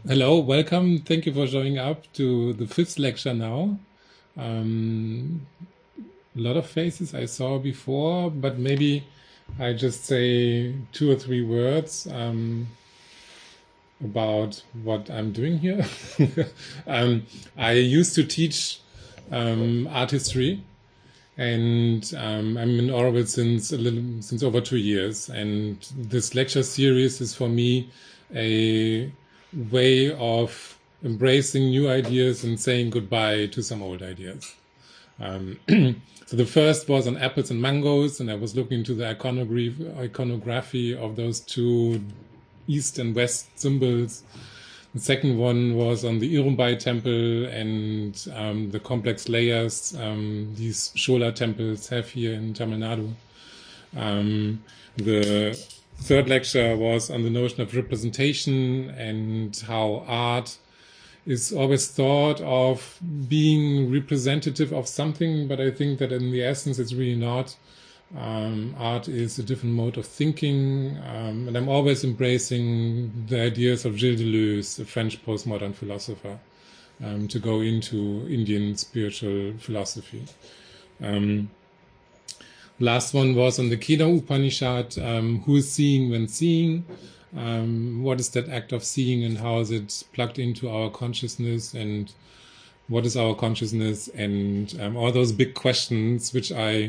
Hello, welcome. Thank you for showing up to the fifth lecture now. Um, a lot of faces I saw before, but maybe I just say two or three words about what I'm doing here. um, I used to teach art history, and I'm in Orbit since over 2 years. And this lecture series is for me a way of embracing new ideas and saying goodbye to some old ideas. So the first was on apples and mangoes, and I was looking into the iconography of those two east and west symbols. The second one was on the Irumbai temple and the complex layers these Shola temples have here in Tamil Nadu. The third lecture was on the notion of representation and how art is always thought of being representative of something, but I think that in the essence it's really not. Art is a different mode of thinking, and I'm always embracing the ideas of Gilles Deleuze, a French postmodern philosopher, to go into Indian spiritual philosophy. Last one was on the Kena Upanishad, who is seeing when seeing, what is that act of seeing and how is it plugged into our consciousness, and what is our consciousness, and all those big questions which I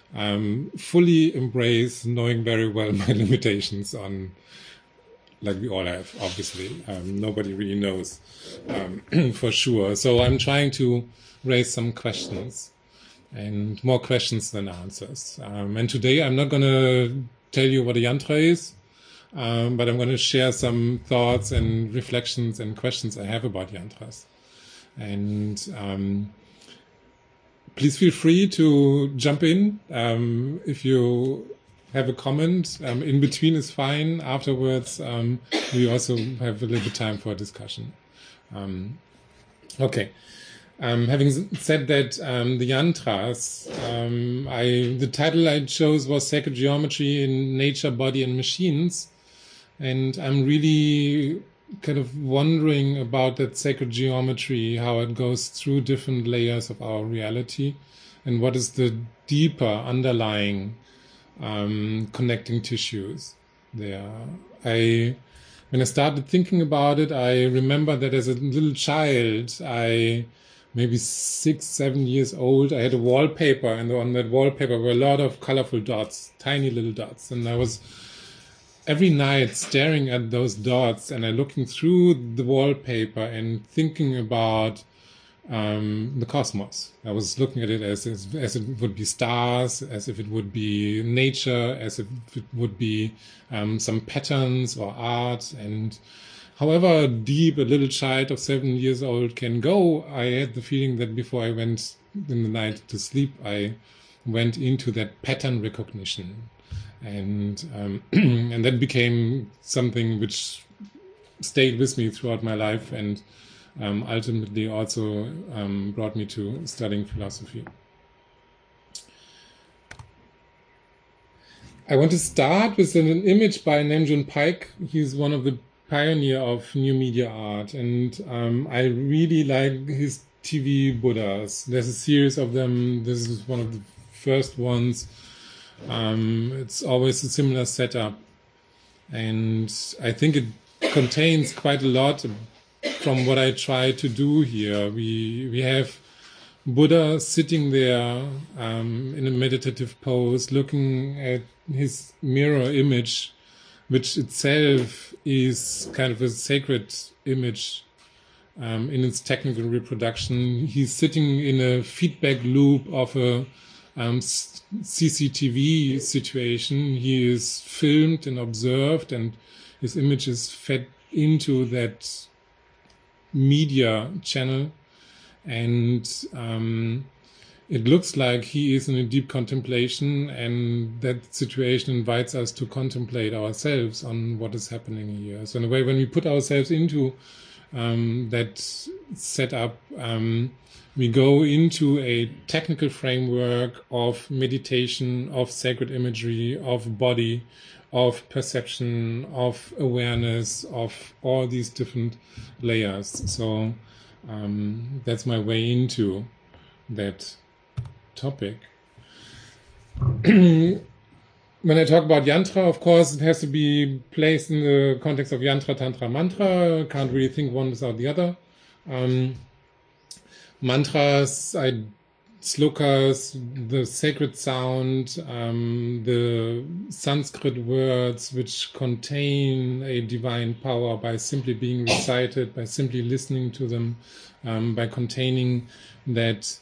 fully embrace, knowing very well my limitations on, like we all have, obviously. Nobody really knows for sure. So I'm trying to raise some questions, and more questions than answers. And today I'm not going to tell you what a yantra is, but I'm going to share some thoughts and reflections and questions I have about yantras. And please feel free to jump in. If you have a comment, in between is fine. Afterwards, we also have a little bit of time for a discussion. Okay. Having said that, the yantras, the title I chose was Sacred Geometry in Nature, Body and Machines. And I'm really kind of wondering about that sacred geometry, how it goes through different layers of our reality, and what is the deeper underlying connecting tissues there. When I started thinking about it, I remember that as a little child, maybe 6, 7 years old, I had a wallpaper, and on that wallpaper were a lot of colorful dots, tiny little dots, and I was every night staring at those dots and looking through the wallpaper and thinking about the cosmos. I was looking at it as it would be stars, as if it would be nature, as if it would be some patterns or art. And however deep a little child of 7 years old can go, I had the feeling that before I went in the night to sleep, I went into that pattern recognition. And and that became something which stayed with me throughout my life, and ultimately also brought me to studying philosophy. I want to start with an image by Namjoon Paik. He's one of the pioneer of new media art, and I really like his TV Buddhas. There's a series of them. This is one of the first ones. It's always a similar setup, and I think it contains quite a lot from what I try to do here. We have Buddha sitting there in a meditative pose, looking at his mirror image, which itself is kind of a sacred image in its technical reproduction. He's sitting in a feedback loop of a CCTV situation. He is filmed and observed, and his image is fed into that media channel, and it looks like he is in a deep contemplation, and that situation invites us to contemplate ourselves on what is happening here. So in a way, when we put ourselves into that setup, we go into a technical framework of meditation, of sacred imagery, of body, of perception, of awareness, of all these different layers. So that's my way into that topic. When I talk about yantra, of course, it has to be placed in the context of yantra, tantra, mantra. Can't really think one without the other. Mantras, slokas, the sacred sound, the Sanskrit words which contain a divine power by simply being recited, by simply listening to them, by containing that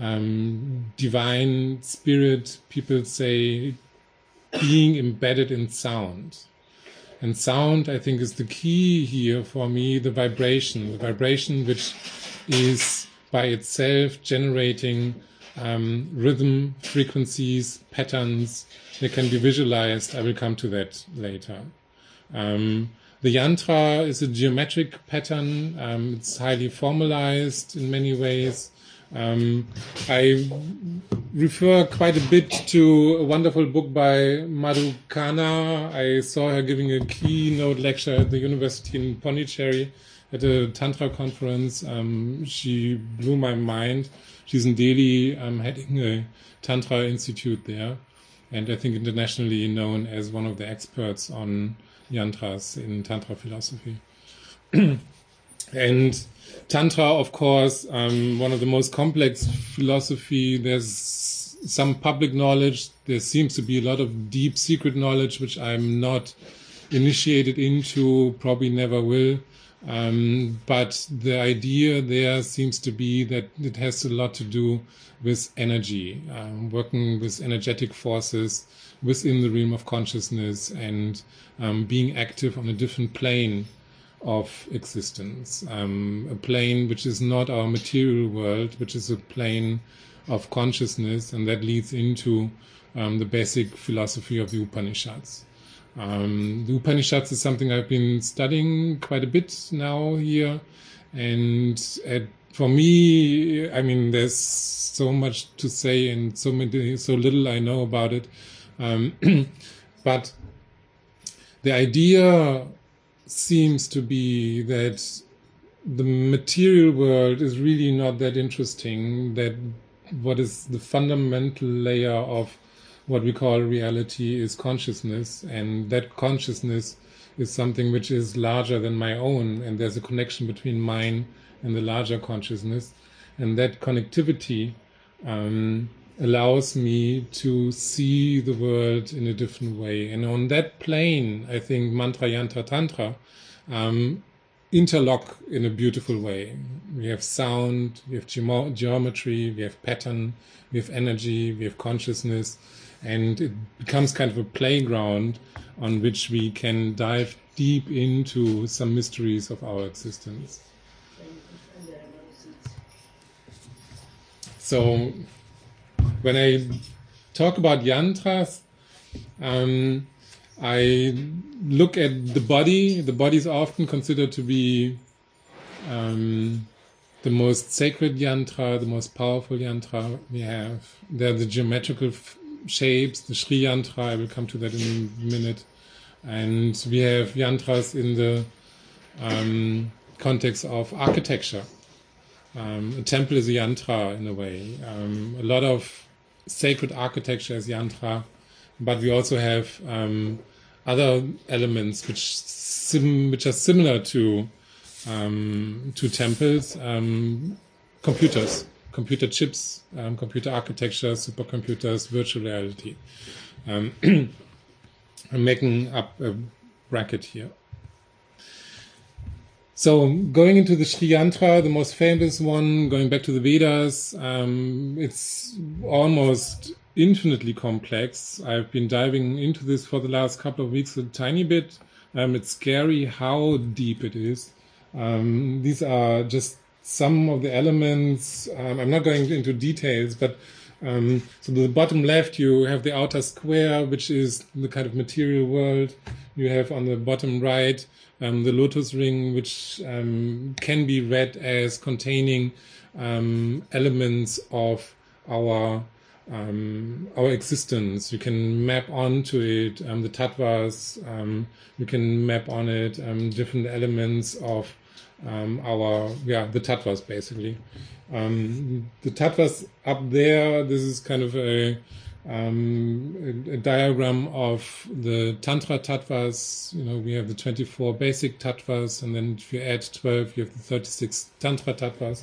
divine spirit, people say, being embedded in sound. And sound, I think, is the key here for me, the vibration which is by itself generating rhythm, frequencies, patterns that can be visualized. I will come to that later. The yantra is a geometric pattern. It's highly formalized in many ways. I refer quite a bit to a wonderful book by Madhu Khanna. I saw her giving a keynote lecture at the university in Pondicherry at a Tantra conference. She blew my mind. She's in Delhi, heading a Tantra institute there, and I think internationally known as one of the experts on yantras in Tantra philosophy. And Tantra, of course, one of the most complex philosophy. There's some public knowledge. There seems to be a lot of deep secret knowledge, which I'm not initiated into, probably never will. But the idea there seems to be that it has a lot to do with energy, working with energetic forces within the realm of consciousness and being active on a different plane of existence, a plane which is not our material world, which is a plane of consciousness, and that leads into the basic philosophy of the Upanishads. The Upanishads is something I've been studying quite a bit now here, and for me, I mean, there's so much to say and so little I know about it, but the idea seems to be that the material world is really not that interesting, that what is the fundamental layer of what we call reality is consciousness, and that consciousness is something which is larger than my own, and there's a connection between mine and the larger consciousness, and that connectivity allows me to see the world in a different way. And on that plane, I think mantra, yantra, tantra interlock in a beautiful way. We have sound, we have geometry, we have pattern, we have energy, we have consciousness, and it becomes kind of a playground on which we can dive deep into some mysteries of our existence. So when I talk about yantras, I look at the body. The body is often considered to be the most sacred yantra, the most powerful yantra we have. There are the geometrical shapes, the Sri yantra. I will come to that in a minute. And we have yantras in the context of architecture. A temple is a yantra in a way. A lot of sacred architecture is yantra, but we also have other elements which are similar to temples, computers, computer chips, computer architecture, supercomputers, virtual reality. I'm making up a bracket here. So going into the Sri Yantra, the most famous one, going back to the Vedas, it's almost infinitely complex. I've been diving into this for the last couple of weeks a tiny bit. It's scary how deep it is. These are just some of the elements. I'm not going into details, but so the bottom left you have the outer square, which is the kind of material world. You have on the bottom right the lotus ring, which can be read as containing elements of our our existence. You can map onto it the tattvas. You can map on it different elements of the tattvas basically. The tattvas up there. This is kind of a diagram of the Tantra tattvas. We have the 24 basic tattvas, and then if you add 12, you have the 36 Tantra tattvas.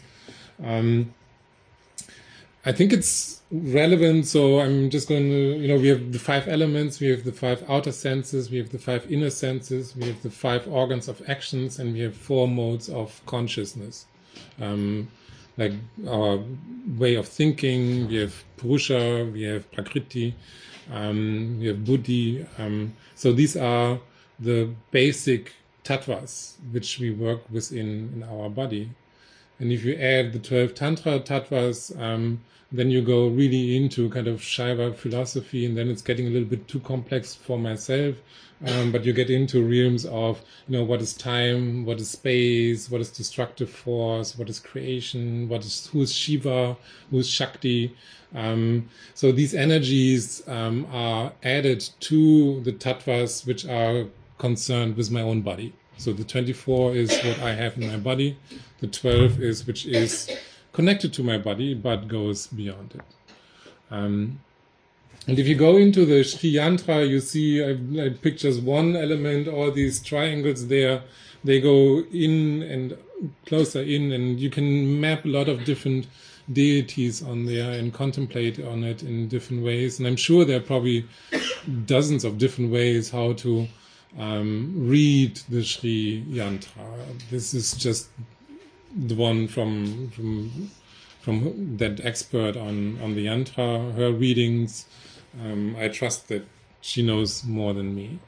I think it's relevant, so I'm just going to, we have the 5 elements, we have the 5 outer senses, we have the 5 inner senses, we have the 5 organs of actions, and we have 4 modes of consciousness. Like our way of thinking, we have Purusha, we have Prakriti, we have Buddhi. So these are the basic tattvas which we work within in our body. And if you add the 12 Tantra tattvas, then you go really into kind of Shaiva philosophy, and then it's getting a little bit too complex for myself. But you get into realms of, what is time, what is space, what is destructive force, what is creation, who is Shiva, who is Shakti. So these energies are added to the tattvas which are concerned with my own body. So the 24 is what I have in my body. The 12 is which is connected to my body but goes beyond it. And if you go into the Sri Yantra, you see I pictures one element, all these triangles there, they go in and closer in, and you can map a lot of different deities on there and contemplate on it in different ways. And I'm sure there are probably dozens of different ways how to read the Sri Yantra. This is just the one from that expert on the Yantra, her readings. I trust that she knows more than me.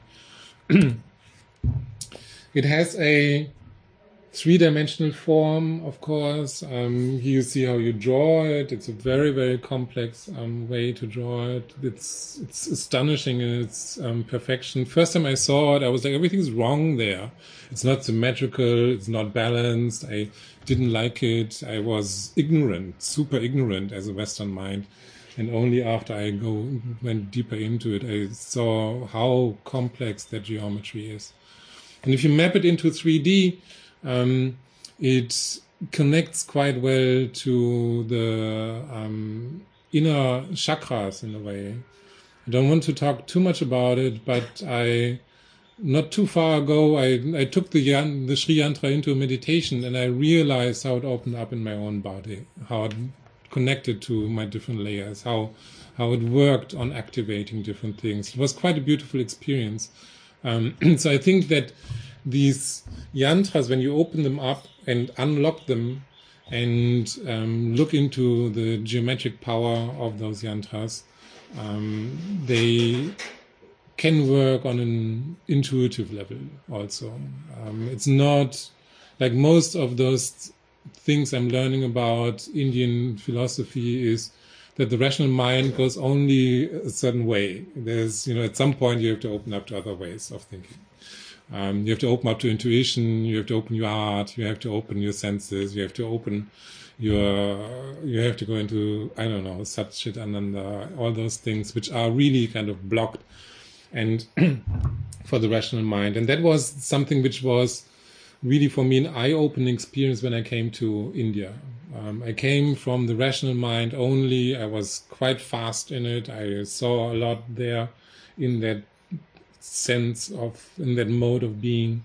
It has a 3-dimensional form, of course. Here you see how you draw it. It's a very, very complex way to draw it. It's astonishing in its perfection. First time I saw it, I was like, everything's wrong there. It's not symmetrical. It's not balanced. I didn't like it. I was ignorant, super ignorant as a Western mind. And only after I went deeper into it, I saw how complex that geometry is. And if you map it into 3D, it connects quite well to the inner chakras in a way. I don't want to talk too much about it, but not too far ago, I took the Sri Yantra into a meditation, and I realized how it opened up in my own body, how it connected to my different layers, how it worked on activating different things. It was quite a beautiful experience. So I think that these yantras, when you open them up and unlock them and look into the geometric power of those yantras, they can work on an intuitive level also. It's not like most of those things I'm learning about Indian philosophy is that the rational mind goes only a certain way. There's, at some point you have to open up to other ways of thinking. You have to open up to intuition, you have to open your heart, you have to open your senses, you have to open you have to go into, I don't know, Sat Chit Ananda, all those things which are really kind of blocked and for the rational mind. And that was something which was really for me an eye-opening experience when I came to India. I came from the rational mind only. I was quite fast in it. I saw a lot there in that sense in that mode of being.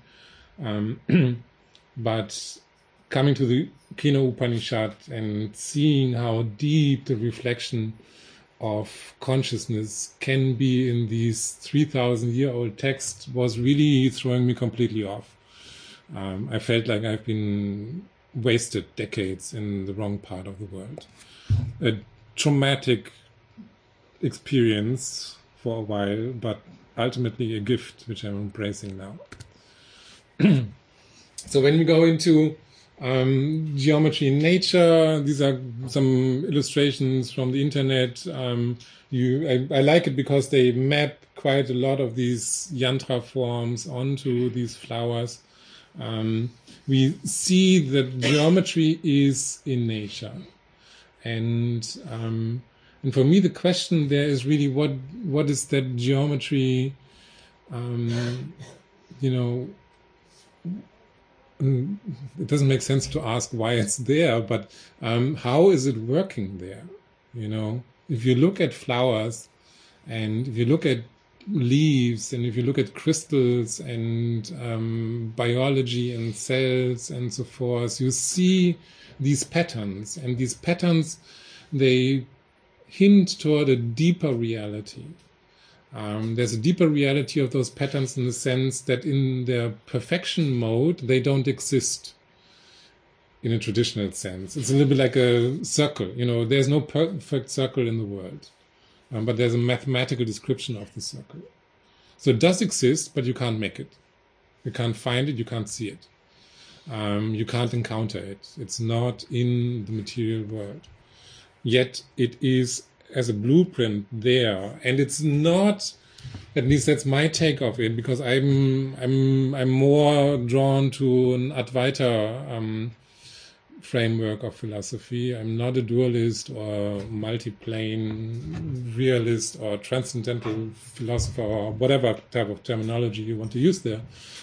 But coming to the Kena Upanishad and seeing how deep the reflection of consciousness can be in these 3,000-year-old texts was really throwing me completely off. I felt like I've been wasted decades in the wrong part of the world. A traumatic experience for a while, but ultimately a gift which I'm embracing now. So when we go into geometry in nature, these are some illustrations from the internet. I like it because they map quite a lot of these yantra forms onto these flowers. We see that geometry is in nature, and And for me, the question there is really what is that geometry, you know, it doesn't make sense to ask why it's there, but how is it working there? You know, if you look at flowers and if you look at leaves and if you look at crystals and biology and cells and so forth, you see these patterns, and these patterns, they hint toward a deeper reality. There's a deeper reality of those patterns in the sense that in their perfection mode, they don't exist in a traditional sense. It's a little bit like a circle. You know, there's no perfect circle in the world, but there's a mathematical description of the circle. So it does exist, but you can't make it. You can't find it, you can't see it. You can't encounter it. It's not in the material world. Yet it is as a blueprint there, and it's not, at least that's my take of it, because I'm more drawn to an Advaita framework of philosophy. I'm not a dualist or multiplane realist or transcendental philosopher or whatever type of terminology you want to use there.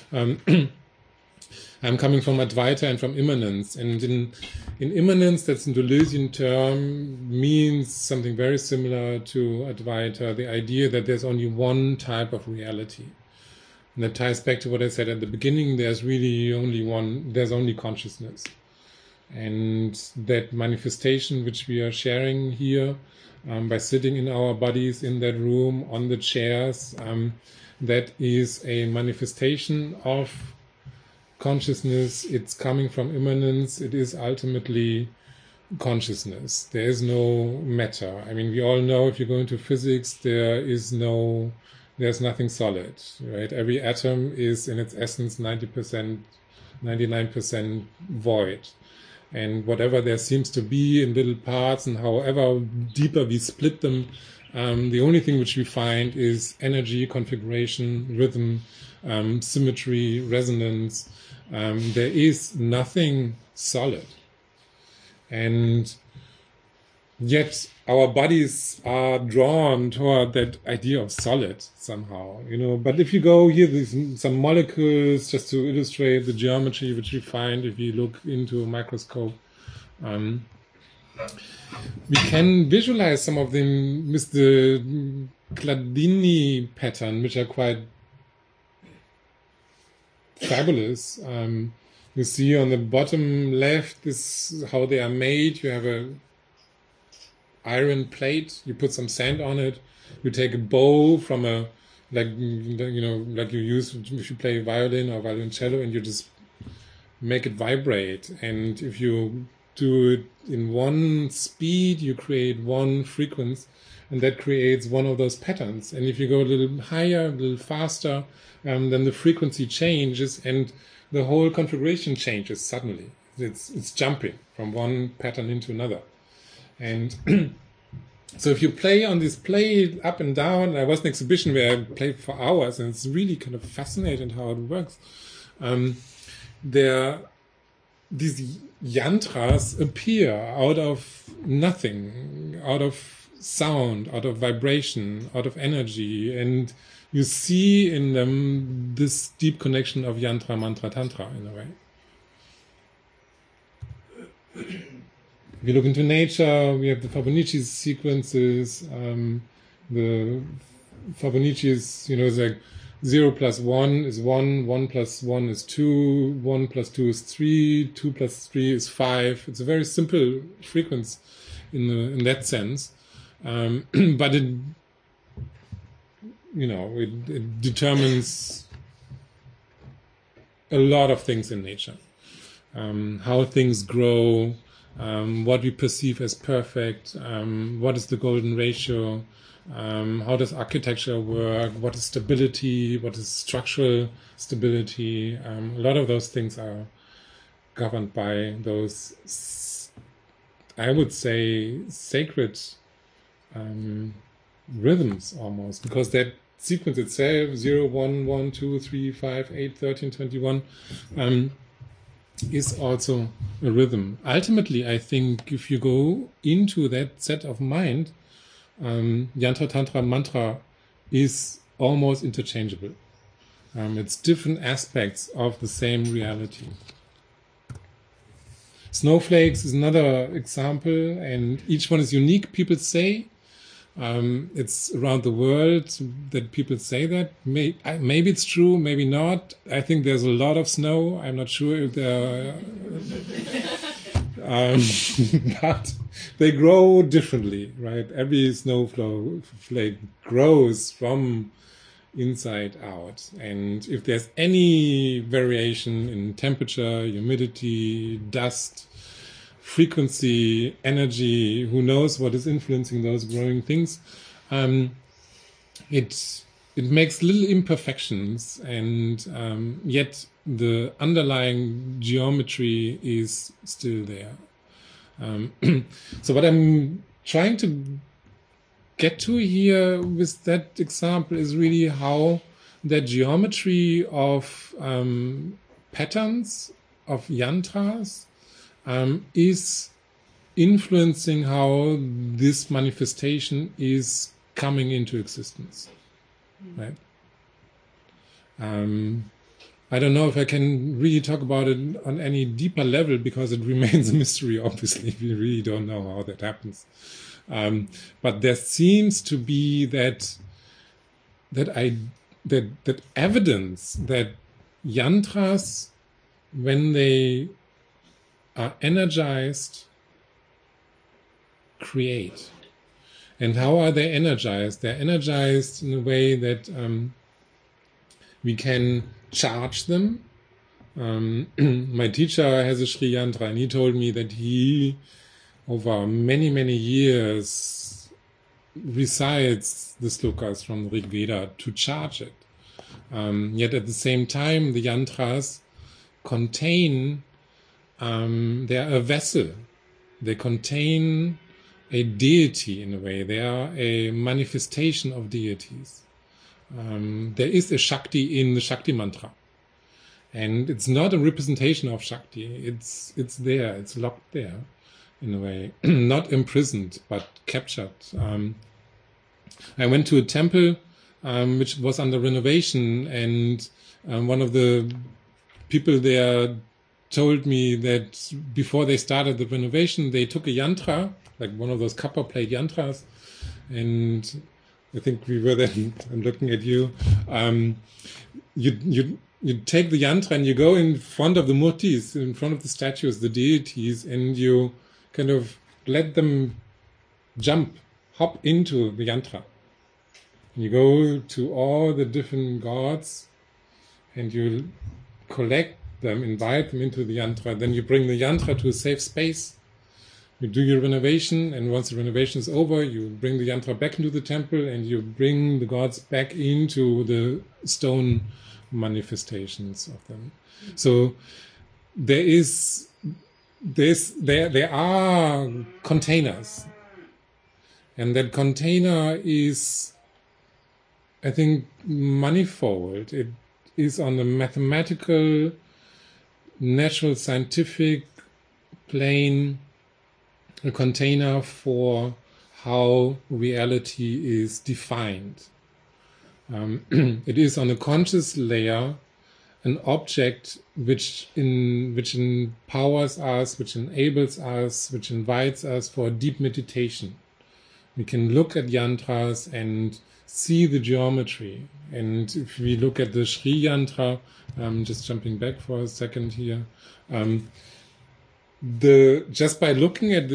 I'm coming from Advaita and from immanence, and in immanence, that's a Deleuzian term, means something very similar to Advaita, the idea that there's only one type of reality. And that ties back to what I said at the beginning, there's really only one, there's only consciousness. And that manifestation which we are sharing here, by sitting in our bodies in that room, on the chairs, that is a manifestation of consciousness. It's coming from immanence. It is ultimately consciousness. There is no matter. I mean, we all know if you go into physics, there's nothing solid, right? Every atom is in its essence 90%, 99% void. And whatever there seems to be in little parts, and however deeper we split them, the only thing which we find is energy, configuration, rhythm, symmetry, resonance. There is nothing solid. And yet our bodies are drawn toward that idea of solid somehow, you know. But if you go here, there's some molecules just to illustrate the geometry which we find if you look into a microscope. We can visualize some of them with the Chladni pattern, which are quite fabulous. You see on the bottom left, this is how they are made. You have a iron plate, you put some sand on it, you take a bow from a, like you use if you play violin or violoncello, and you just make it vibrate. And if you do it in one speed, you create one frequency, and that creates one of those patterns. And if you go a little higher, a little faster, then the frequency changes and the whole configuration changes suddenly. It's jumping from one pattern into another. And so if you play on this plate up and down, there was an exhibition where I played for hours, and it's really kind of fascinating how it works. These yantras appear out of nothing, out of sound, out of vibration, out of energy, and you see in them this deep connection of yantra, mantra, tantra in a way. If you look into nature, we have the Fibonacci sequences. The Fibonacci is, it's like 0 plus 1 is 1, 1 plus 1 is 2, 1 plus 2 is 3, 2 plus 3 is 5. It's a very simple frequency in that sense. But it determines a lot of things in nature. How things grow, what we perceive as perfect, what is the golden ratio, how does architecture work, what is stability, what is structural stability. A lot of those things are governed by those, I would say, sacred rhythms almost, because that sequence itself, 0, 1, 1, 2, 3, 5, 8, 13, 21, is also a rhythm. Ultimately, I think if you go into that set of mind, Yantra, Tantra, Mantra is almost interchangeable. It's different aspects of the same reality. Snowflakes is another example, and each one is unique, people say. It's around the world that people say that. Maybe it's true, maybe not. I think there's a lot of snow. I'm not sure if there are... but they grow differently, right? Every snowflake grows from inside out, and if there's any variation in temperature, humidity, dust, frequency, energy, who knows what is influencing those growing things, it makes little imperfections, and yet the underlying geometry is still there. So what I'm trying to get to here with that example is really how the geometry of patterns of yantras is influencing how this manifestation is coming into existence, right? I don't know if I can really talk about it on any deeper level because it remains a mystery. Obviously, we really don't know how that happens. But there seems to be that evidence that yantras, when they are energized, create. And how are they energized? They're energized in a way that we can charge them. My teacher has a Sri Yantra, and he told me that he, over many, many years, recites the slokas from the Rig Veda to charge it. Yet at the same time, the yantras contain, they're a vessel. They contain a deity in a way. They are a manifestation of deities. There is a Shakti in the Shakti mantra. And it's not a representation of Shakti. It's there. It's locked there in a way. Not imprisoned, but captured. I went to a temple which was under renovation, and one of the people there told me that before they started the renovation, they took a yantra, like one of those copper plate yantras, and I think we were then, I'm looking at you, you take the yantra and you go in front of the murtis, in front of the statues, the deities, and you kind of let them hop into the yantra. And you go to all the different gods and you collect them, invite them into the yantra. Then you bring the yantra to a safe space. You do your renovation, and once the renovation is over, you bring the yantra back into the temple and you bring the gods back into the stone manifestations of them. So there are containers, and that container is, I think, manifold. It is on the mathematical, natural, scientific plane, a container for how reality is defined. It is on a conscious layer an object which empowers us, which enables us, which invites us for a deep meditation. We can look at yantras and see the geometry. And if we look at the Sri Yantra, just jumping back for a second here, just by looking at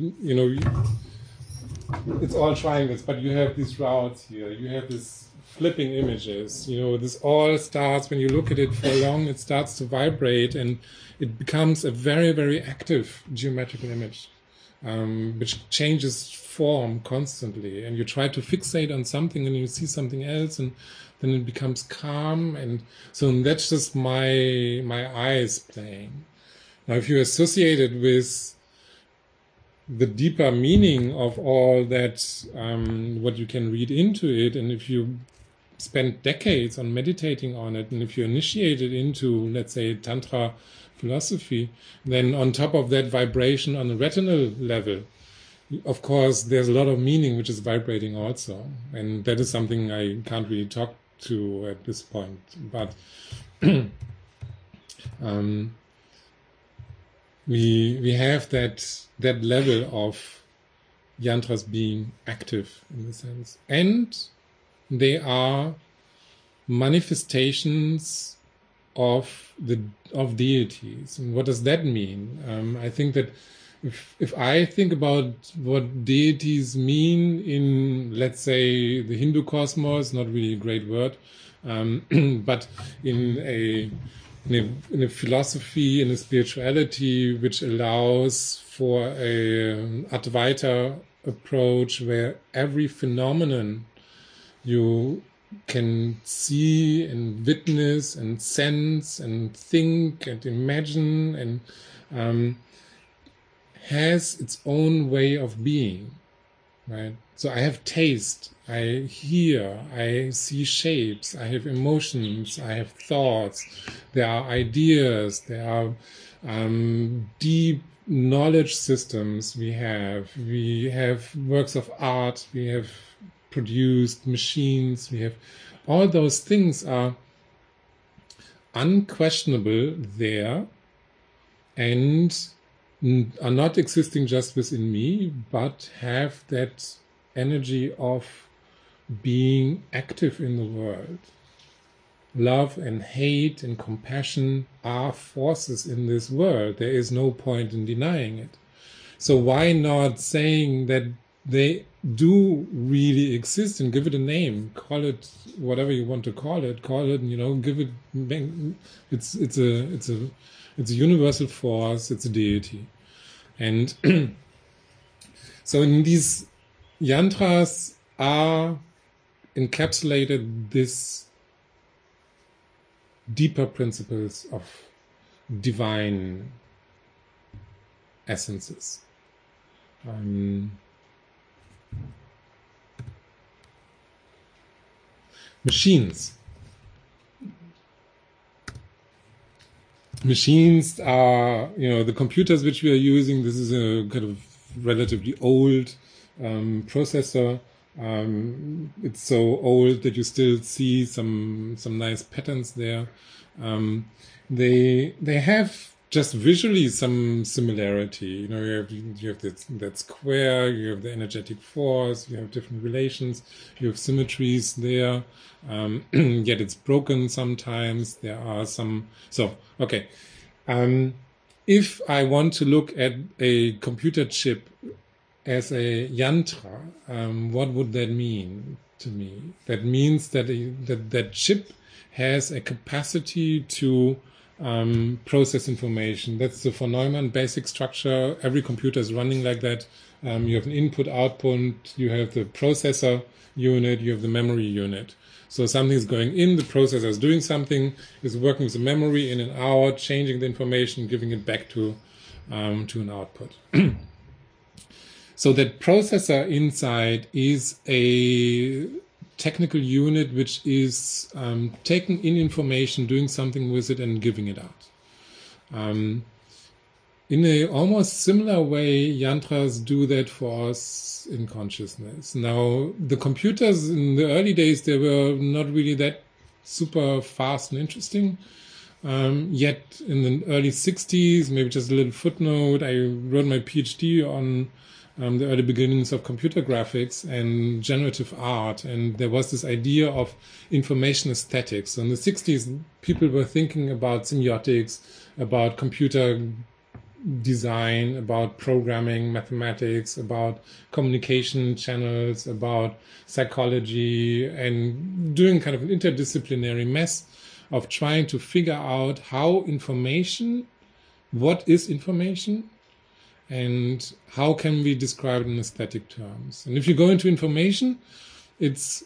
it's all triangles, but you have these routes here, you have this flipping images, this all starts, when you look at it for long, it starts to vibrate and it becomes a very, very active geometrical image, which changes form constantly, and you try to fixate on something and you see something else, and then it becomes calm. And so that's just my eyes playing. Now, if you associate it with the deeper meaning of all that, what you can read into it, and if you spend decades on meditating on it, and if you initiate it into, let's say, Tantra philosophy, then on top of that vibration on a retinal level, of course, there's a lot of meaning which is vibrating also, and that is something I can't really talk to at this point. But we have that level of yantras being active in the sense, and they are manifestations of deities. And what does that mean? I think that if I think about what deities mean in, let's say, the Hindu cosmos, not really a great word, but in a philosophy, in a spirituality which allows for an Advaita approach where every phenomenon you can see and witness and sense and think and imagine and has its own way of being, right? So I have taste, I hear, I see shapes, I have emotions, I have thoughts, there are ideas, there are deep knowledge systems we have works of art, we have produced machines, we have all those things are unquestionable there and are not existing just within me, but have that energy of being active in the world. Love and hate and compassion are forces in this world. There is no point in denying it. So why not saying that they do really exist and give it a name, call it whatever you want to call it, give it, it's a universal force, it's a deity. And so in these yantras are encapsulated this deeper principles of divine essences. Machines are, the computers which we are using. This is a kind of relatively old processor. It's so old that you still see some nice patterns there. They have just visually some similarity. You have that square, you have the energetic force, you have different relations, you have symmetries there. Yet it's broken sometimes. There are some. So okay, if I want to look at a computer chip as a yantra, what would that mean to me? That means that that chip has a capacity to process information. That's the von Neumann basic structure. Every computer is running like that. You have an input, output, you have the processor unit, you have the memory unit. So something is going in, the processor is doing something, is working with the memory in and out, changing the information, giving it back to an output. So that processor inside is a technical unit which is taking in information, doing something with it, and giving it out. In a almost similar way, yantras do that for us in consciousness. Now, the computers in the early days, they were not really that super fast and interesting. Yet in the early 60s, maybe just a little footnote, I wrote my PhD on the early beginnings of computer graphics and generative art, and there was this idea of information aesthetics. So in the 60s, people were thinking about semiotics, about computer design, about programming, mathematics, about communication channels, about psychology, and doing kind of an interdisciplinary mess of trying to figure out how information, what is information, and how can we describe it in aesthetic terms. And if you go into information, it's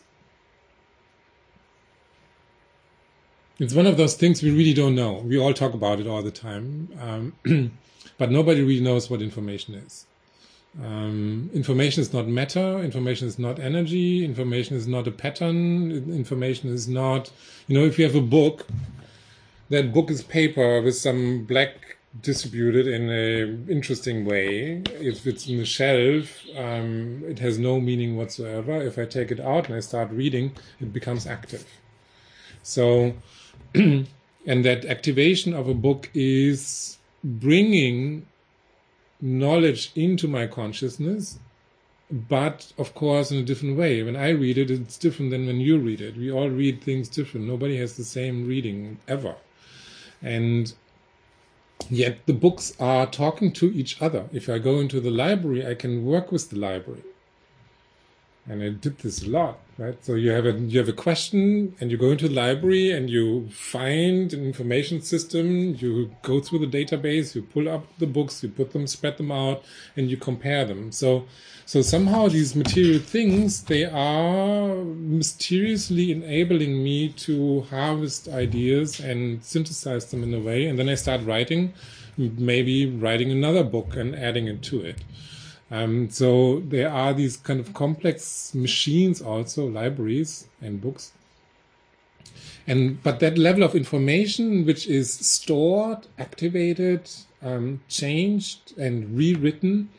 one of those things we really don't know. We all talk about it all the time, but nobody really knows what information is. Information is not matter, information is not energy, information is not a pattern, information is not, if you have a book, that book is paper with some black distributed in an interesting way. If it's in the shelf, it has no meaning whatsoever. If I take it out and I start reading, it becomes active. So, and that activation of a book is bringing knowledge into my consciousness, but of course in a different way. When I read it, it's different than when you read it. We all read things different. Nobody has the same reading ever. And yet the books are talking to each other. If I go into the library, I can work with the library. And I did this a lot, right? So you have a question, and you go into the library, and you find an information system. You go through the database, you pull up the books, you put them, spread them out, and you compare them. So somehow these material things, they are mysteriously enabling me to harvest ideas and synthesize them in a way. And then I start writing, maybe writing another book and adding it to it. So there are these kind of complex machines also, libraries and books. But that level of information which is stored, activated, changed and rewritten,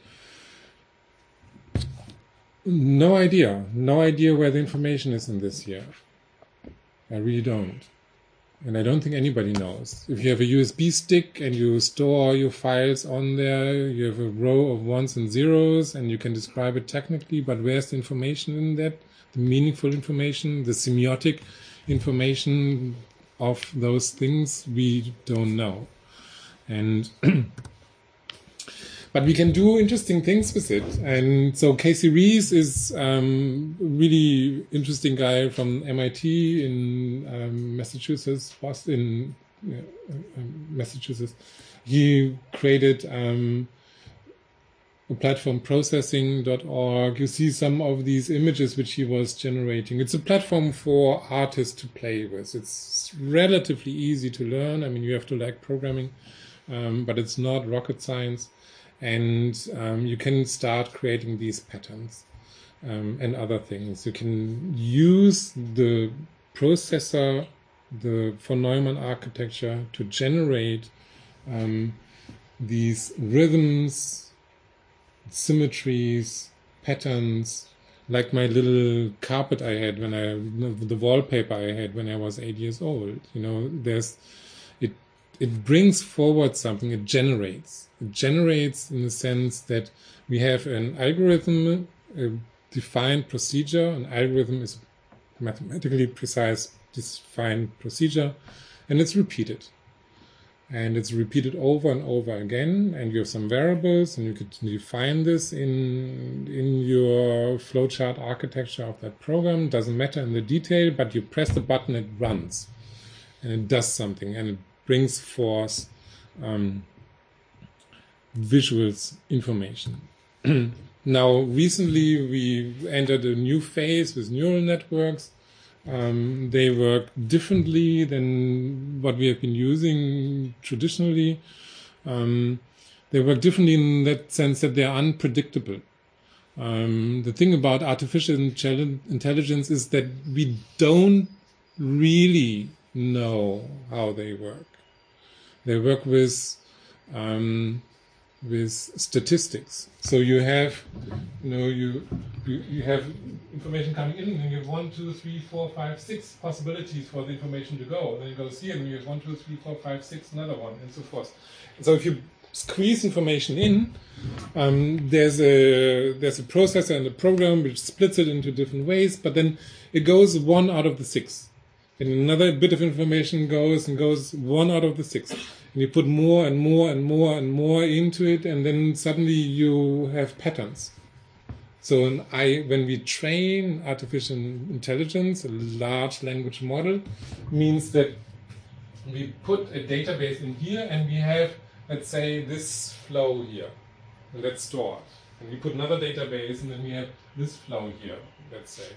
no idea where the information is in this here. I really don't. And I don't think anybody knows. If you have a USB stick and you store your files on there, you have a row of ones and zeros and you can describe it technically, but where's the information in that? The meaningful information, the semiotic information of those things, we don't know. And but we can do interesting things with it. And so Casey Rees is a really interesting guy from MIT in Massachusetts, Boston, Massachusetts. He created a platform, processing.org. You see some of these images which he was generating. It's a platform for artists to play with. It's relatively easy to learn. I mean, you have to like programming, but it's not rocket science. And you can start creating these patterns and other things. You can use the processor, the von Neumann architecture, to generate these rhythms, symmetries, patterns, like my little carpet I had the wallpaper I had when I was 8 years old. You know, it brings forward something, it generates. It generates in the sense that we have an algorithm, a defined procedure. An algorithm is mathematically precise, defined procedure, and it's repeated. And it's repeated over and over again, and you have some variables, and you could define this in your flowchart architecture of that program. Doesn't matter in the detail, but you press the button, it runs, and it does something, and it brings forth visuals information. Now, recently we entered a new phase with neural networks. They work differently than what we have been using traditionally. They work differently in that sense that they are unpredictable. The thing about artificial intelligence is that we don't really know how they work. They work with statistics. So you have, you have information coming in, and you have 1, 2, 3, 4, 5, 6 possibilities for the information to go. And then it goes here, and you have 1, 2, 3, 4, 5, 6, another one, and so forth. And so if you squeeze information in, there's a processor and a program which splits it into different ways, but then it goes 1 out of the 6. And another bit of information goes 1 out of the 6. And you put more and more and more and more into it, and then suddenly you have patterns. So when we train artificial intelligence, a large language model, means that we put a database in here, and we have, let's say, this flow here, and that's stored. And we put another database, and then we have this flow here, let's say,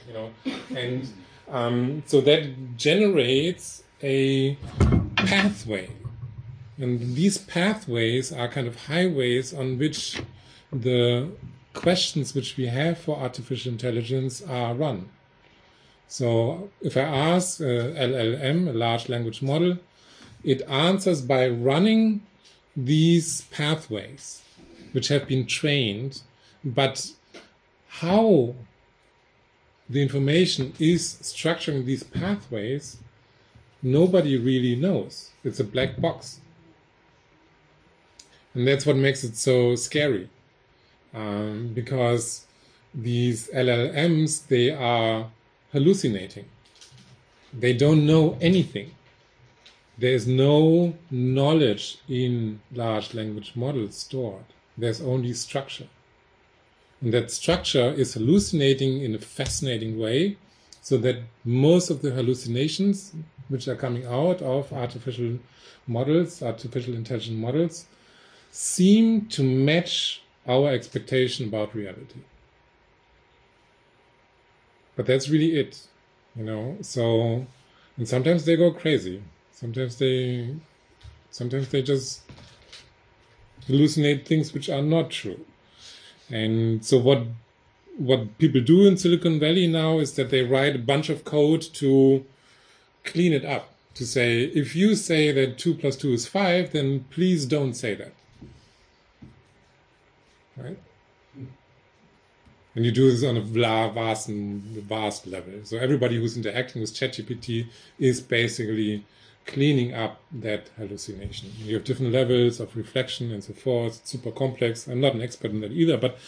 and so that generates a pathway. And these pathways are kind of highways on which the questions which we have for artificial intelligence are run. So if I ask LLM, a large language model, it answers by running these pathways which have been trained, but how the information is structuring these pathways, nobody really knows. It's a black box. And that's what makes it so scary. Because these LLMs, they are hallucinating. They don't know anything. There's no knowledge in large language models stored. There's only structure. And that structure is hallucinating in a fascinating way, so that most of the hallucinations which are coming out of artificial models, artificial intelligent models, seem to match our expectation about reality. But that's really it, you know. So, and sometimes they go crazy. Sometimes they just hallucinate things which are not true. And so what people do in Silicon Valley now is that they write a bunch of code to clean it up, to say, if you say that 2 + 2 is 5, then please don't say that. Right? And you do this on a vast level. So everybody who's interacting with ChatGPT is basically cleaning up that hallucination. You have different levels of reflection and so forth. It's super complex. I'm not an expert in that either, but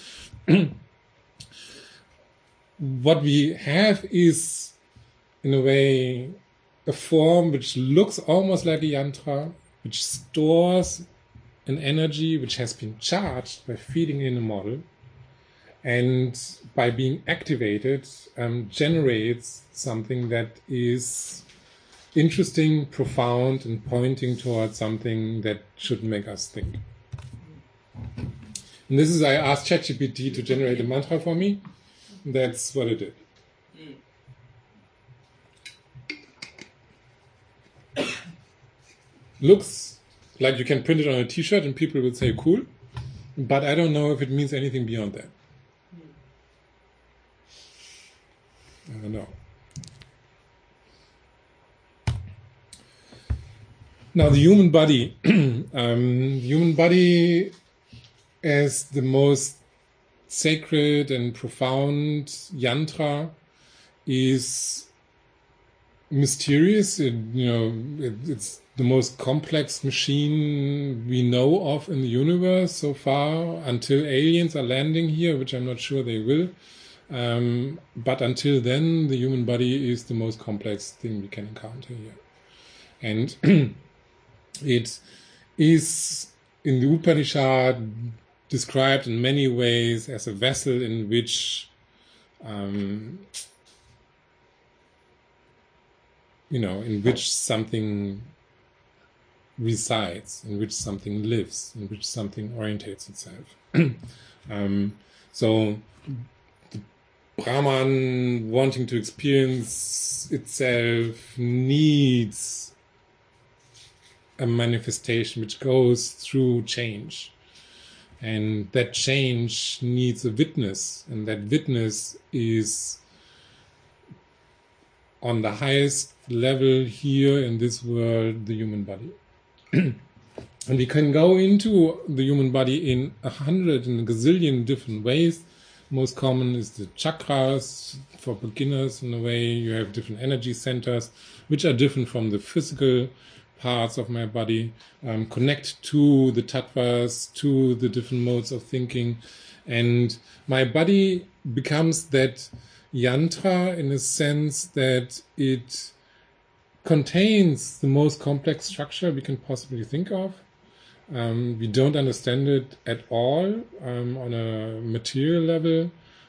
what we have is, in a way, a form which looks almost like a yantra, which stores an energy which has been charged by feeding in a model, and by being activated, generates something that is interesting, profound, and pointing towards something that should make us think. And this is, I asked ChatGPT to generate a mantra for me. That's what it did. Looks like you can print it on a t-shirt and people would say cool, but I don't know if it means anything beyond that. I don't know. Now, the human body. The human body as the most sacred and profound yantra is mysterious. It's the most complex machine we know of in the universe so far, until aliens are landing here, which I'm not sure they will. But until then, the human body is the most complex thing we can encounter here. And it is, in the Upanishad, described in many ways as a vessel in which in which something resides, in which something lives, in which something orientates itself. So the Brahman, wanting to experience itself, needs a manifestation which goes through change. And that change needs a witness, and that witness is on the highest level here in this world, the human body. And we can go into the human body in 100 and a gazillion different ways. Most common is the chakras. For beginners, in a way, you have different energy centers, which are different from the physical parts of my body, connect to the tattvas, to the different modes of thinking. And my body becomes that yantra in a sense that it contains the most complex structure we can possibly think of. We don't understand it at all on a material level.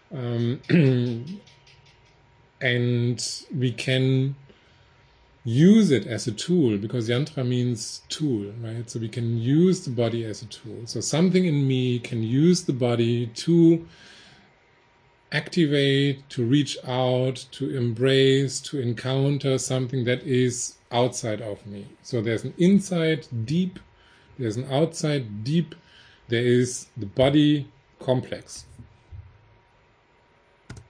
And we can use it as a tool, because yantra means tool, right? So we can use the body as a tool. So something in me can use the body to activate, to reach out, to embrace, to encounter something that is outside of me. So there's an inside deep, there's an outside deep, there is the body complex.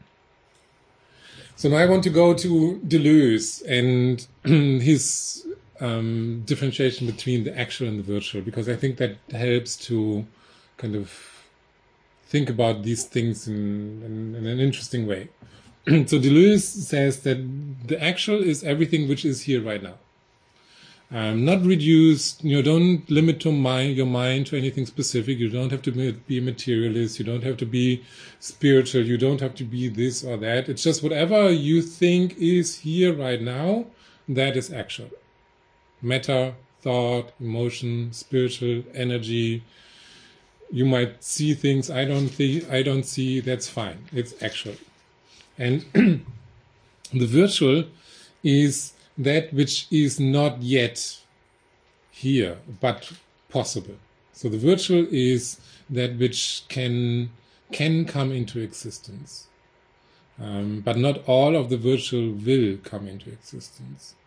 So now I want to go to Deleuze and his differentiation between the actual and the virtual, because I think that helps to kind of think about these things in an interesting way. So Deleuze says that the actual is everything which is here right now. Not reduced, don't limit your mind to anything specific. You don't have to be a materialist. You don't have to be spiritual. You don't have to be this or that. It's just whatever you think is here right now, that is actual. Matter, thought, emotion, spiritual, energy. You might see things I don't see. That's fine. It's actual. And the virtual is that which is not yet here, but possible. So the virtual is that which can come into existence. But not all of the virtual will come into existence.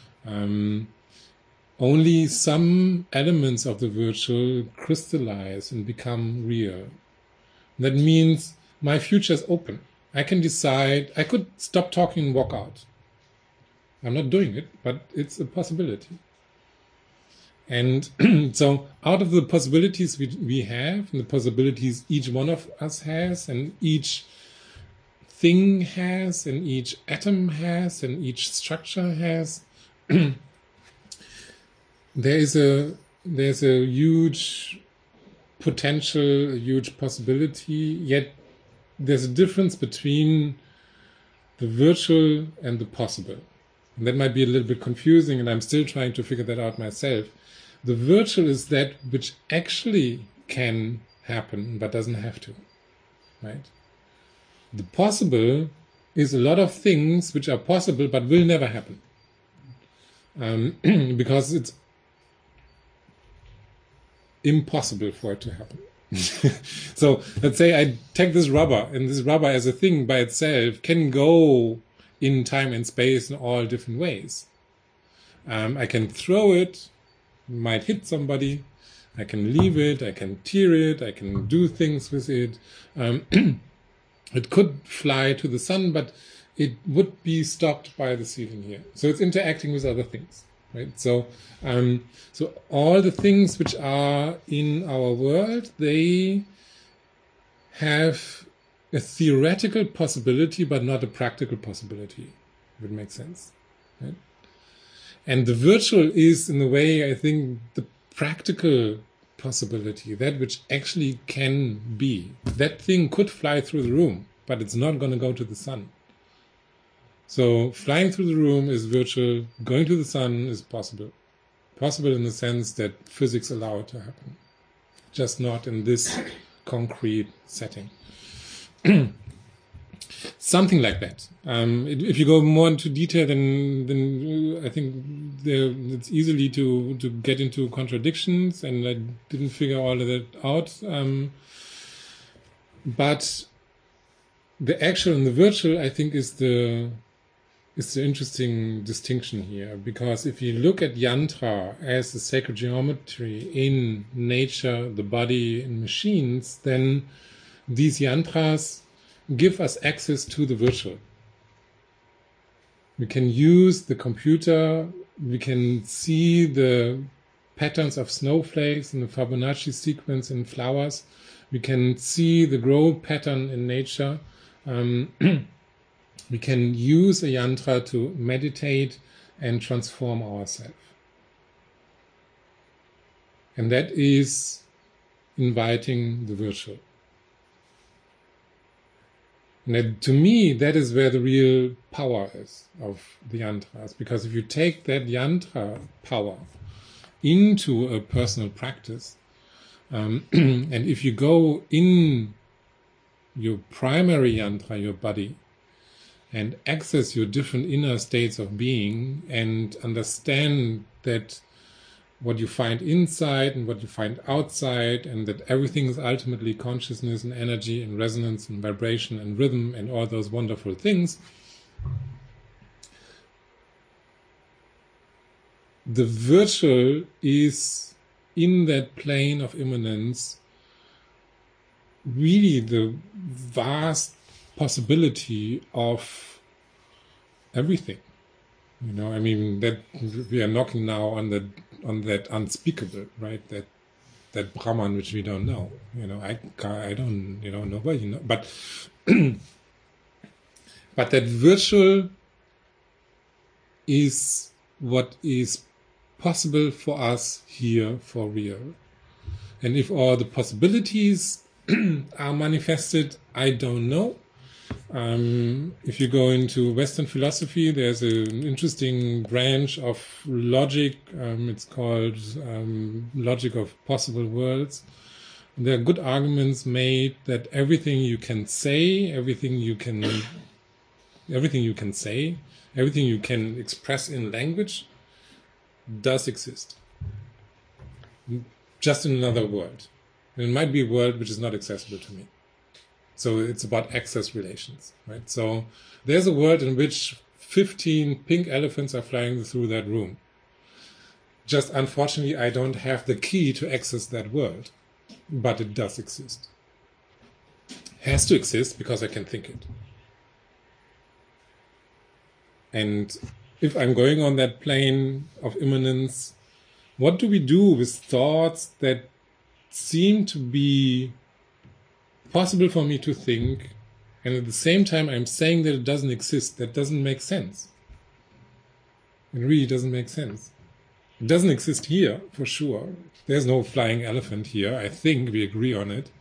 Only some elements of the virtual crystallize and become real. That means my future is open. I can decide, I could stop talking and walk out. I'm not doing it, but it's a possibility. And so out of the possibilities we have, and the possibilities each one of us has, and each thing has, and each atom has, and each structure has, there's a huge potential, a huge possibility, yet there's a difference between the virtual and the possible. And that might be a little bit confusing, and I'm still trying to figure that out myself. The virtual is that which actually can happen, but doesn't have to, right? The possible is a lot of things which are possible, but will never happen. Because it's impossible for it to happen. So let's say I take this rubber, and this rubber as a thing by itself can go in time and space in all different ways. I can throw it, might hit somebody, I can leave it, I can tear it, I can do things with it. It could fly to the sun, but it would be stopped by the ceiling here. So it's interacting with other things, right? So all the things which are in our world, they have a theoretical possibility, but not a practical possibility, if it makes sense, right? And the virtual is, in a way, I think, the practical possibility, that which actually can be. That thing could fly through the room, but it's not going to go to the sun. So flying through the room is virtual, going to the sun is possible. Possible in the sense that physics allow it to happen, just not in this concrete setting. Something like that. If you go more into detail, then I think it's easily to get into contradictions, and I didn't figure all of that out. But the actual and the virtual, I think, is the interesting distinction here, because if you look at yantra as the sacred geometry in nature, the body, and machines, then these yantras give us access to the virtual. We can use the computer, we can see the patterns of snowflakes in the Fibonacci sequence in flowers, we can see the growth pattern in nature. We can use a yantra to meditate and transform ourselves. And that is inviting the virtual. And to me, that is where the real power is of the yantras. Because if you take that yantra power into a personal practice, and if you go in your primary yantra, your body, and access your different inner states of being, and understand that what you find inside and what you find outside, and that everything is ultimately consciousness and energy and resonance and vibration and rhythm and all those wonderful things, the virtual is in that plane of immanence really the vast possibility of everything. You know, I mean that we are knocking now on that unspeakable, right? That Brahman which we don't know. You know, I don't, you know, nobody know, but but that virtual is what is possible for us here for real. And if all the possibilities are manifested, I don't know. If you go into Western philosophy, there's an interesting branch of logic. It's called logic of possible worlds. And there are good arguments made that everything you can say, everything you can say, everything you can express in language does exist. Just in another world. And it might be a world which is not accessible to me. So it's about access relations, right? So there's a world in which 15 pink elephants are flying through that room. Just unfortunately, I don't have the key to access that world, but it does exist. It has to exist because I can think it. And if I'm going on that plane of immanence, what do we do with thoughts that seem to be possible for me to think, and at the same time I'm saying that it doesn't exist? That doesn't make sense. It really doesn't make sense. It doesn't exist here, for sure. There's no flying elephant here. I think we agree on it.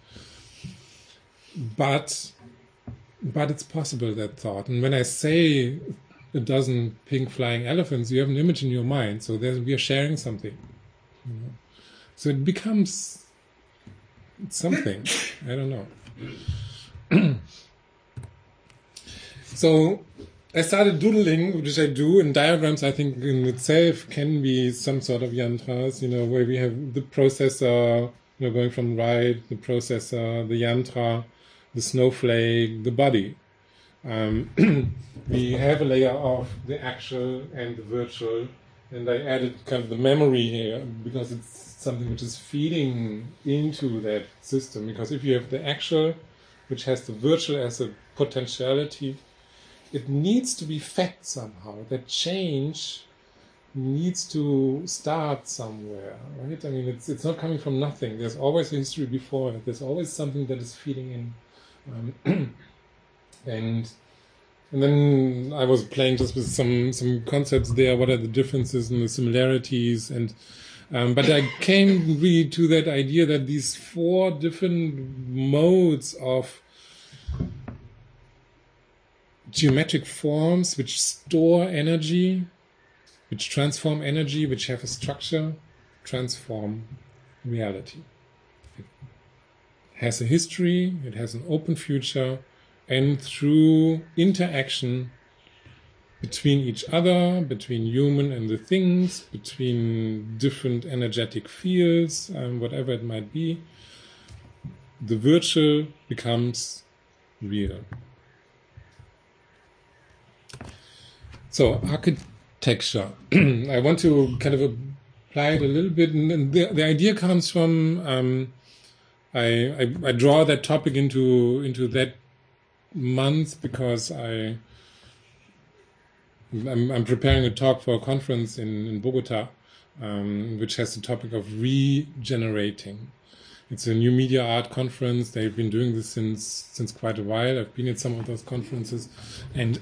But it's possible, that thought. And when I say a dozen pink flying elephants, you have an image in your mind. So we are sharing something. You know? So it becomes something. I don't know. So I started doodling, which I do, and diagrams I think in itself can be some sort of yantras, you know, where we have the processor, you know, going from right, the processor, the yantra, the snowflake, the body. We have a layer of the actual and the virtual, and I added kind of the memory here because it's something which is feeding into that system. Because if you have the actual, which has the virtual as a potentiality, it needs to be fed somehow. That change needs to start somewhere, right? I mean, it's not coming from nothing. There's always a history before it. There's always something that is feeding in. And then I was playing just with some concepts there. What are the differences and the similarities? And but I came really to that idea that these 4 different modes of geometric forms which store energy, which transform energy, which have a structure, transform reality. It has a history, it has an open future, and through interaction between each other, between human and the things, between different energetic fields, whatever it might be, the virtual becomes real. So architecture, I want to kind of apply it a little bit, and the idea comes from I draw that topic into that month because I'm preparing a talk for a conference in Bogota, which has the topic of regenerating. It's a new media art conference. They've been doing this since quite a while. I've been at some of those conferences, and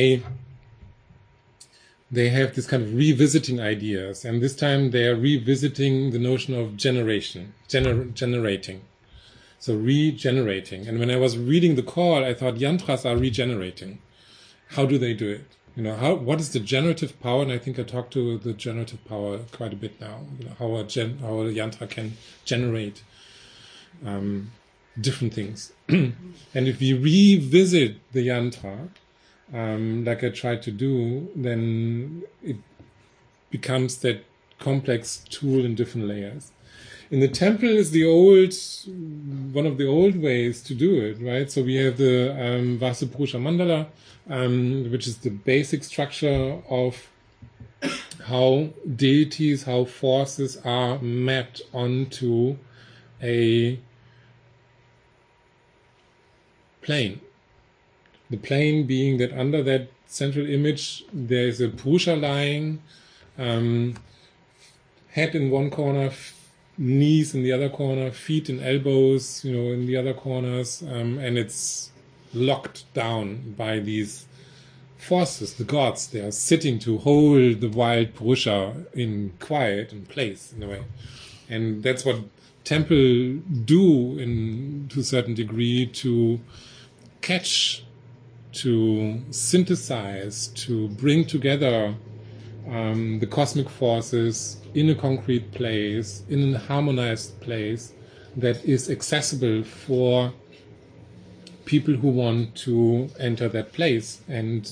they have this kind of revisiting ideas, and this time they are revisiting the notion of generating. So regenerating. And when I was reading the call, I thought yantras are regenerating. How do they do it? You know, what is the generative power? And I think I talked to the generative power quite a bit now. You know, how a yantra can generate different things. And if we revisit the yantra, like I tried to do, then it becomes that complex tool in different layers. In the temple is one of the old ways to do it, right? So we have the Vasupurusha Mandala, which is the basic structure of how deities, how forces are mapped onto a plane. The plane being that under that central image there is a Purusha lying, head in one corner, knees in the other corner, feet and elbows, in the other corners, and it's locked down by these forces, the gods. They are sitting to hold the wild Purusha in quiet and place in a way, and that's what temple do to a certain degree, to catch, to synthesize, to bring together the cosmic forces in a concrete place, in a harmonized place that is accessible for people who want to enter that place and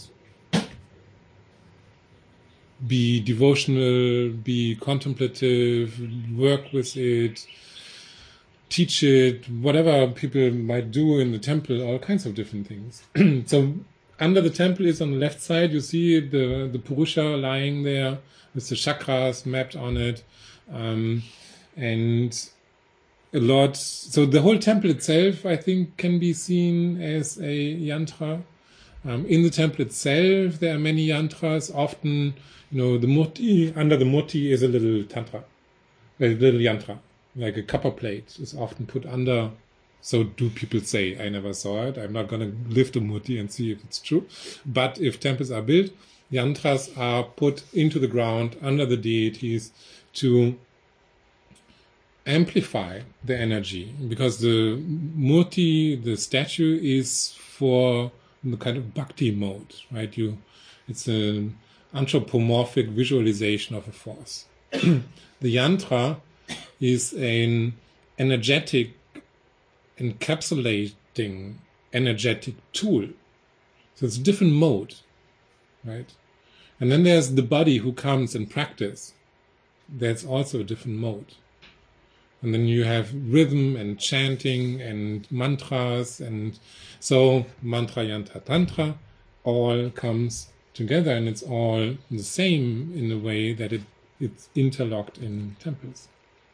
be devotional, be contemplative, work with it, teach it, whatever people might do in the temple, all kinds of different things. So under the temple is on the left side, you see the Purusha lying there with the chakras mapped on it. And a lot, so the whole temple itself, I think, can be seen as a yantra. In the temple itself, there are many yantras. Often, the murti, under the murti is a little tantra, a little yantra, like a copper plate is often put under. So do people say. I never saw it. I'm not going to lift a murti and see if it's true. But if temples are built, yantras are put into the ground under the deities to amplify the energy, because the murti, the statue, is for the kind of bhakti mode, right? It's an anthropomorphic visualization of a force. The yantra is an energetic, encapsulating energetic tool. So it's a different mode, right? And then there's the body who comes and practice. That's also a different mode. And then you have rhythm and chanting and mantras, and so mantra, yantra, tantra all comes together, and it's all the same in a way that it's interlocked in temples.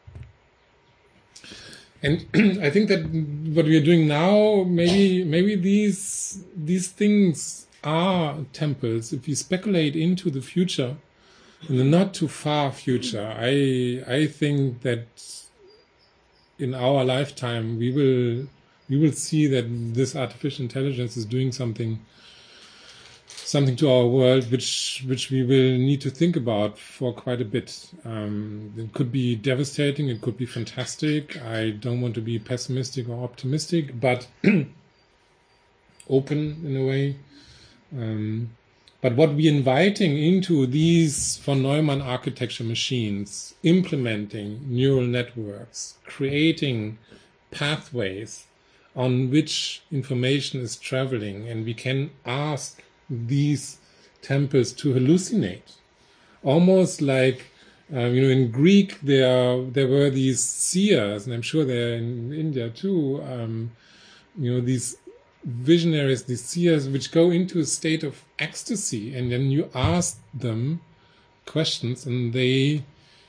And I think that what we are doing now, maybe these things are temples. If we speculate into the future, in the not too far future, I think that in our lifetime we will see that this artificial intelligence is doing something to our world which we will need to think about for quite a bit. It could be devastating, it could be fantastic. I don't want to be pessimistic or optimistic, but open in a way. But what we're inviting into these von Neumann architecture machines, implementing neural networks, creating pathways on which information is traveling, and we can ask these temples to hallucinate, almost like in Greek there were these seers, and I'm sure they're in India too. These visionaries, these seers, which go into a state of ecstasy, and then you ask them questions, and they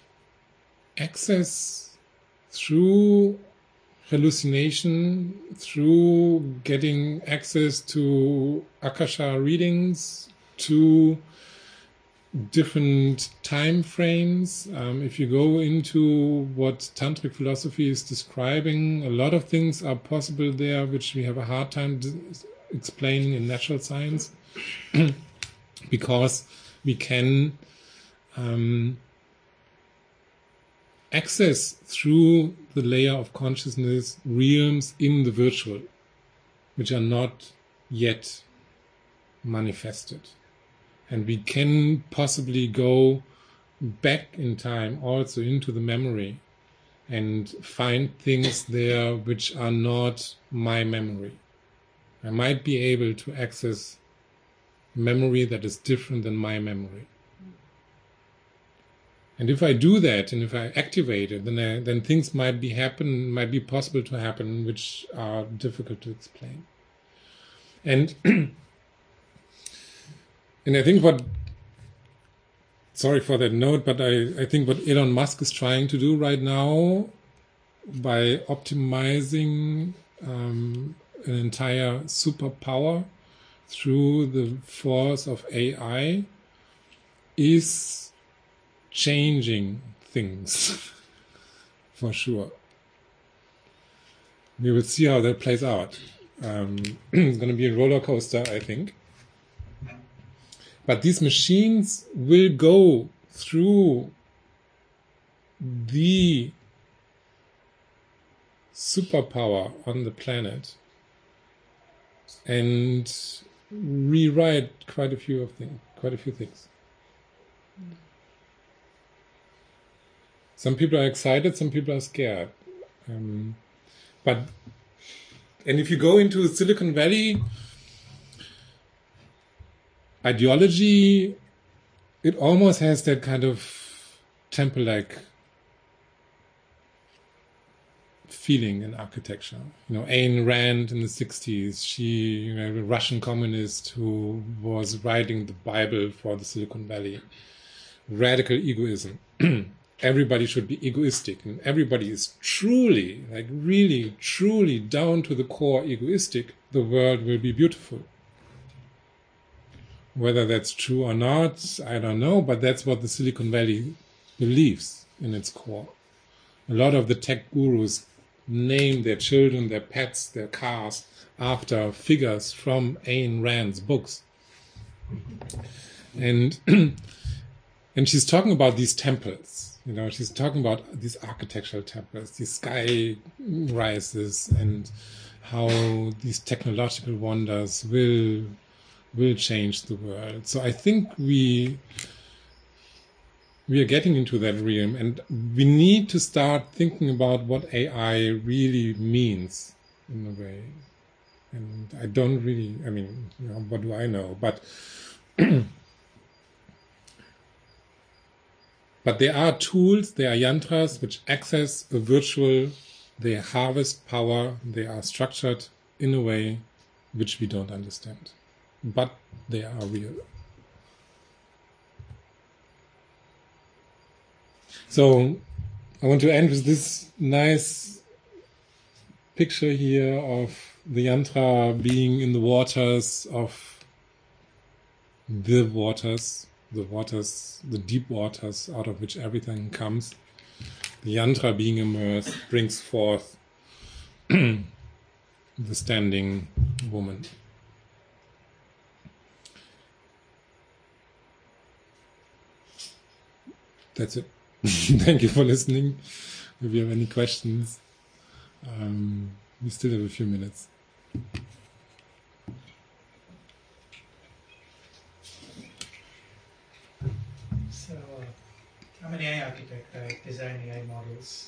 access through hallucination, through getting access to Akasha readings, to different time frames. If you go into what tantric philosophy is describing, a lot of things are possible there which we have a hard time explaining in natural science, because we can access through the layer of consciousness realms in the virtual which are not yet manifested. And we can possibly go back in time also into the memory and find things there which are not my memory. I might be able to access memory that is different than my memory. And if I do that, and if I activate it, then things might be possible to happen, which are difficult to explain. And I think sorry for that note, but I think what Elon Musk is trying to do right now by optimizing an entire superpower through the force of AI is changing things for sure. We will see how that plays out. It's going to be a roller coaster, I think. But these machines will go through the superpower on the planet and rewrite quite a few things. Some people are excited, some people are scared. And if you go into Silicon Valley ideology, it almost has that kind of temple-like feeling in architecture. Ayn Rand in the 60s, she, a Russian communist who was writing the Bible for the Silicon Valley. Radical egoism. Everybody should be egoistic, and everybody is truly, really, truly down to the core egoistic, the world will be beautiful. Whether that's true or not, I don't know, but that's what the Silicon Valley believes in its core. A lot of the tech gurus name their children, their pets, their cars after figures from Ayn Rand's books. And she's talking about these temples. She's talking about these architectural temples, these sky rises, and how these technological wonders will change the world. So I think we are getting into that realm, and we need to start thinking about what AI really means in a way. And I don't really, what do I know? But but there are tools, there are yantras which access a virtual, they harvest power, they are structured in a way which we don't understand. But they are real. So I want to end with this nice picture here of the yantra being in the waters of the deep waters out of which everything comes. The yantra being immersed brings forth the standing woman. That's it. Thank you for listening. If you have any questions, we still have a few minutes. So, I'm an AI architect. I design AI models.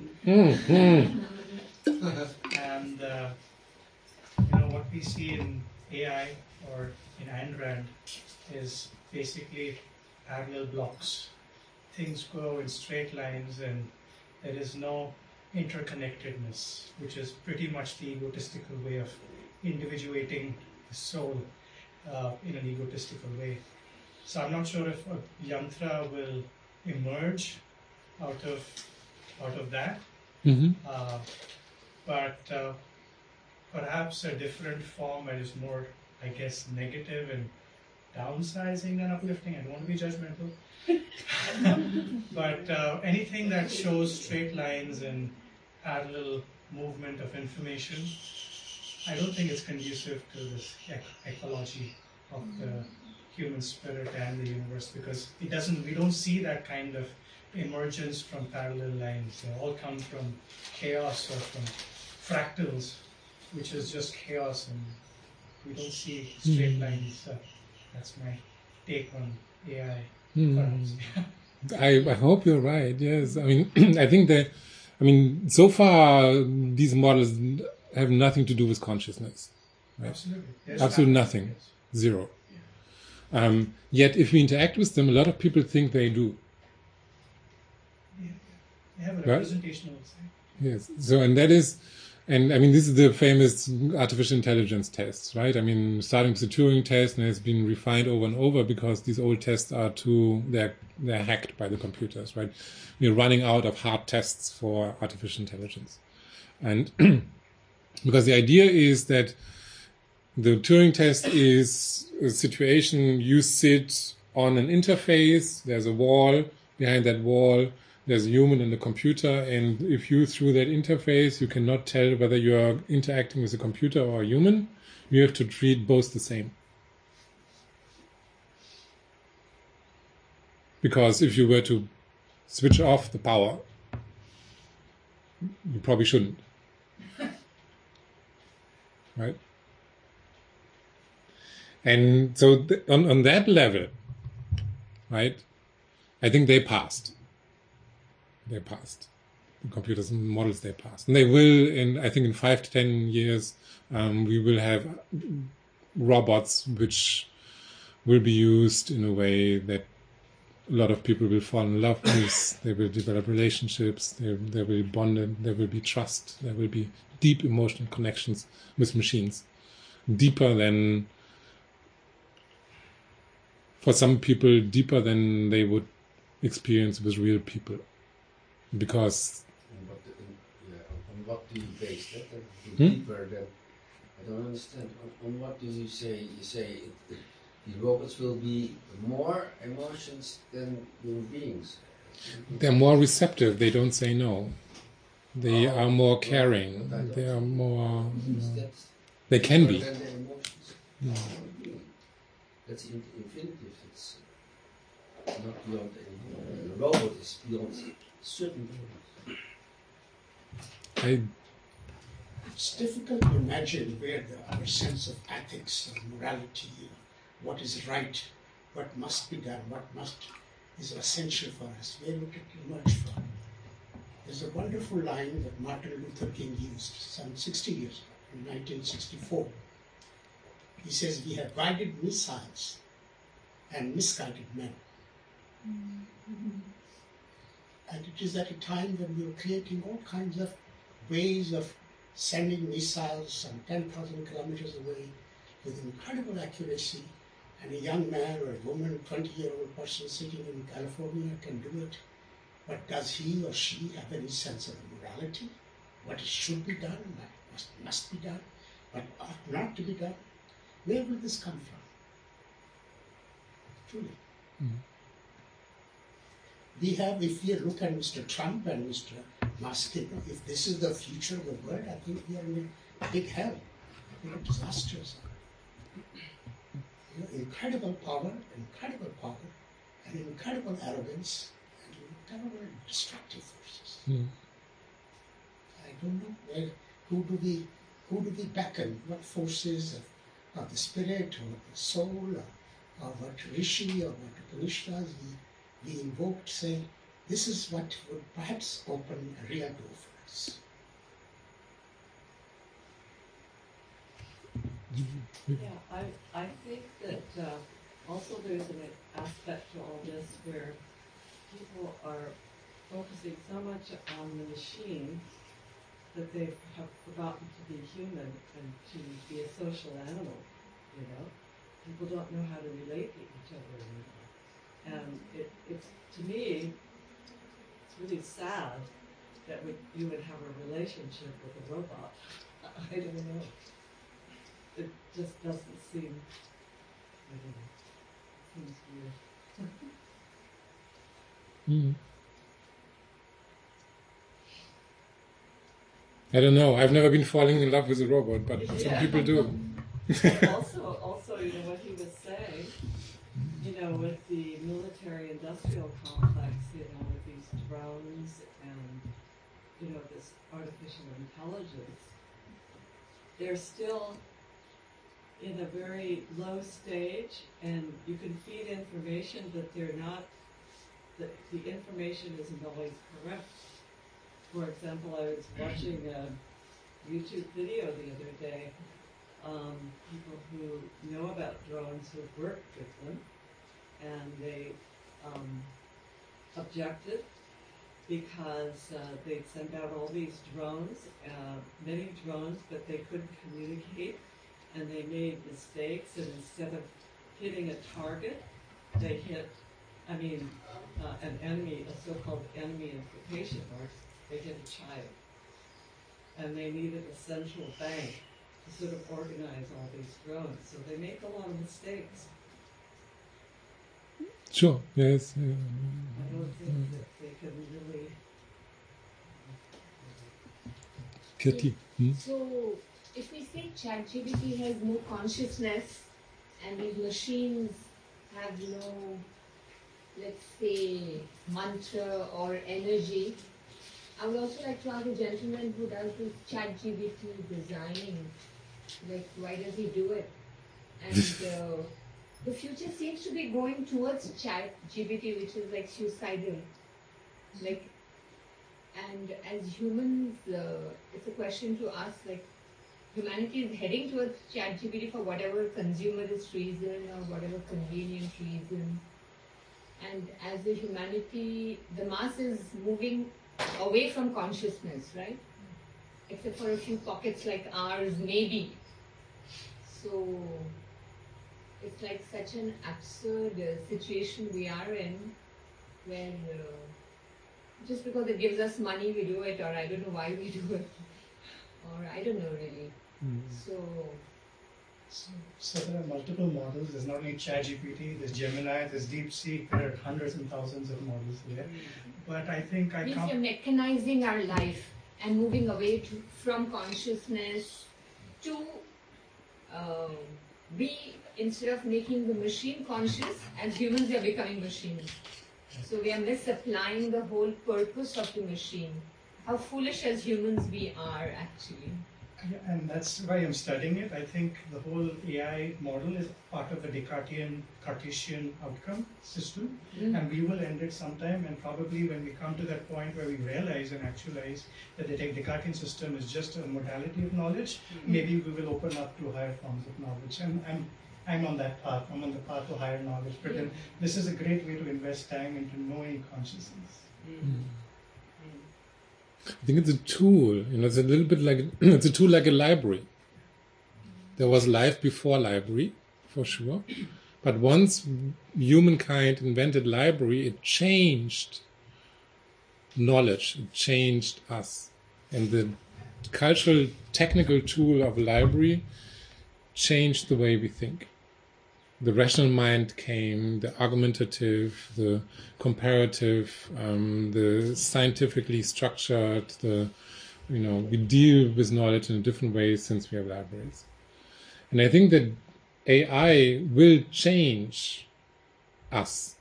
And what we see in AI or in Ayn Rand is basically parallel blocks. Things go in straight lines and there is no interconnectedness, which is pretty much the egotistical way of individuating the soul in an egotistical way. So I'm not sure if a yantra will emerge out of that, but perhaps a different form that is more, I guess, negative and downsizing than uplifting. I don't want to be judgmental. But anything that shows straight lines and parallel movement of information, I don't think it's conducive to this ecology of the human spirit and the universe, because we don't see that kind of emergence from parallel lines. They all come from chaos or from fractals, which is just chaos, and we don't see straight lines. That's my take on AI. I hope you're right. Yes, I think that, so far these models have nothing to do with consciousness. Right? Absolutely nothing. Yes. Zero. Yet if we interact with them, a lot of people think they do. Yeah. They have a representational side. Yes. So, and that is, this is the famous artificial intelligence tests, right? Starting with the Turing test, and it's been refined over and over because these old tests are they're hacked by the computers, right? We're running out of hard tests for artificial intelligence. And because the idea is that The Turing test is a situation you sit on an interface, there's a wall, behind that wall there's a human and a computer, and if you through that interface you cannot tell whether you are interacting with a computer or a human, you have to treat both the same. Because if you were to switch off the power, you probably shouldn't. Right? And so on that level, right, I think they passed. They passed. The computers and models, they passed. And they will, I think in 5 to 10 years, we will have robots which will be used in a way that a lot of people will fall in love with. They will develop relationships. They will be bonded. There will be trust. There will be deep emotional connections with machines, deeper than, for some people, deeper than they would experience with real people. Because on what do you base that? Deeper than, I don't understand. On what do you say? You say the robots will be more emotions than human beings. They're more receptive. They don't say no. They are more caring. They are more. They can be. Than their emotions. No. That's infinitive. It's not beyond any. The robot is beyond certain limits. It's difficult to imagine where our sense of ethics, of morality, what is right, what must be done, is essential for us. Where would it emerge from? There's a wonderful line that Martin Luther King used some 60 years ago, in 1964. He says, "We have guided missiles and misguided men." Mm-hmm. And it is at a time when we are creating all kinds of ways of sending missiles some 10,000 kilometers away with incredible accuracy, and a young man or a woman, 20-year-old person sitting in California can do it. But does he or she have any sense of morality? What should be done, what must be done, what ought not to be done? Where will this come from? Truly. Mm-hmm. We have, if we look at Mr. Trump and Mr. Musk, if this is the future of the world, I think we are in a big hell. We are disasters. Incredible power, and incredible arrogance, and incredible destructive forces. Mm. I don't know who do we beckon? What forces of the spirit or the soul, or what Rishi or what Upanishads we invoked, saying this is what would perhaps open a real door for us. Yeah, I think that also there's an aspect to all this where people are focusing so much on the machine that they have forgotten to be human and to be a social animal, you know? People don't know how to relate to each other anymore. And it's, to me, it's really sad that you would have a relationship with a robot. I don't know. It just doesn't seem, I don't know, seems weird. I don't know. I've never been falling in love with a robot, but some people do. also, you know, what he was saying, you know, with the military-industrial complex, you know, with these drones and, you know, this artificial intelligence, they're still in a very low stage, and you can feed information, but they're not, the information isn't always correct. For example, I was watching a YouTube video the other day, people who know about drones who have worked with them, and they objected because they'd sent out all these drones, many drones, but they couldn't communicate, and they made mistakes, and instead of hitting a target, they hit, an enemy, a so-called enemy in quotation marks, they hit a child. And they needed a central bank to sort of organize all these drones. So they make a lot of mistakes. Sure. Yes. I don't think that they can really. Kirti. So, if we say ChatGPT has no consciousness and these machines have no, let's say, mantra or energy, I would also like to ask the gentleman who does this ChatGPT designing, like, why does he do it? And the future seems to be going towards ChatGPT, which is like suicidal. Like, and as humans, it's a question to ask, like, humanity is heading towards ChatGPT for whatever consumerist reason or whatever convenient reason. And as the humanity, the mass is moving away from consciousness, right? Except for a few pockets like ours, maybe. So it's like such an absurd situation we are in, where just because it gives us money, we do it, or I don't know why we do it, or I don't know really. So there are multiple models. There's not only ChatGPT, there's Gemini, there's DeepSeek. There are hundreds and thousands of models there. But I think I means come. we're mechanizing our life and moving away from consciousness to be, instead of making the machine conscious, as humans we are becoming machines. So we are misapplying the whole purpose of the machine. How foolish as humans we are, actually. Yeah, and that's why I'm studying it. I think the whole AI model is part of the Cartesian outcome system, and we will end it sometime. And probably when we come to that point where we realize and actualize that the Descartesian system is just a modality of knowledge, maybe we will open up to higher forms of knowledge. And I'm on that path. I'm on the path to higher knowledge. But then this is a great way to invest time into knowing consciousness. I think it's a tool. It's a little bit like it's a tool like a library. There was life before library, for sure. But once humankind invented library, it changed knowledge. It changed us. And the cultural, technical tool of a library changed the way we think. The rational mind came, the argumentative, the comparative, the scientifically structured, we deal with knowledge in a different way since we have libraries. And I think that AI will change us.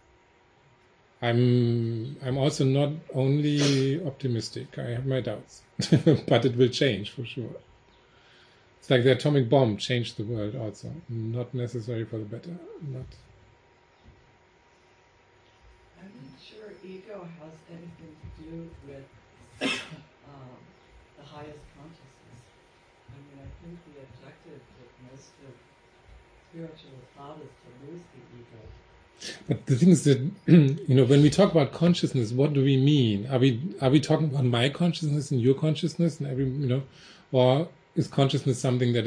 I'm also not only optimistic, I have my doubts, but it will change for sure. It's like the atomic bomb changed the world also, not necessarily for the better. I'm not sure ego has anything to do with the highest consciousness. I mean, I think the objective with most of spiritual thought is to lose the ego. But the thing is that, when we talk about consciousness, what do we mean? Are we talking about my consciousness and your consciousness and or is consciousness something that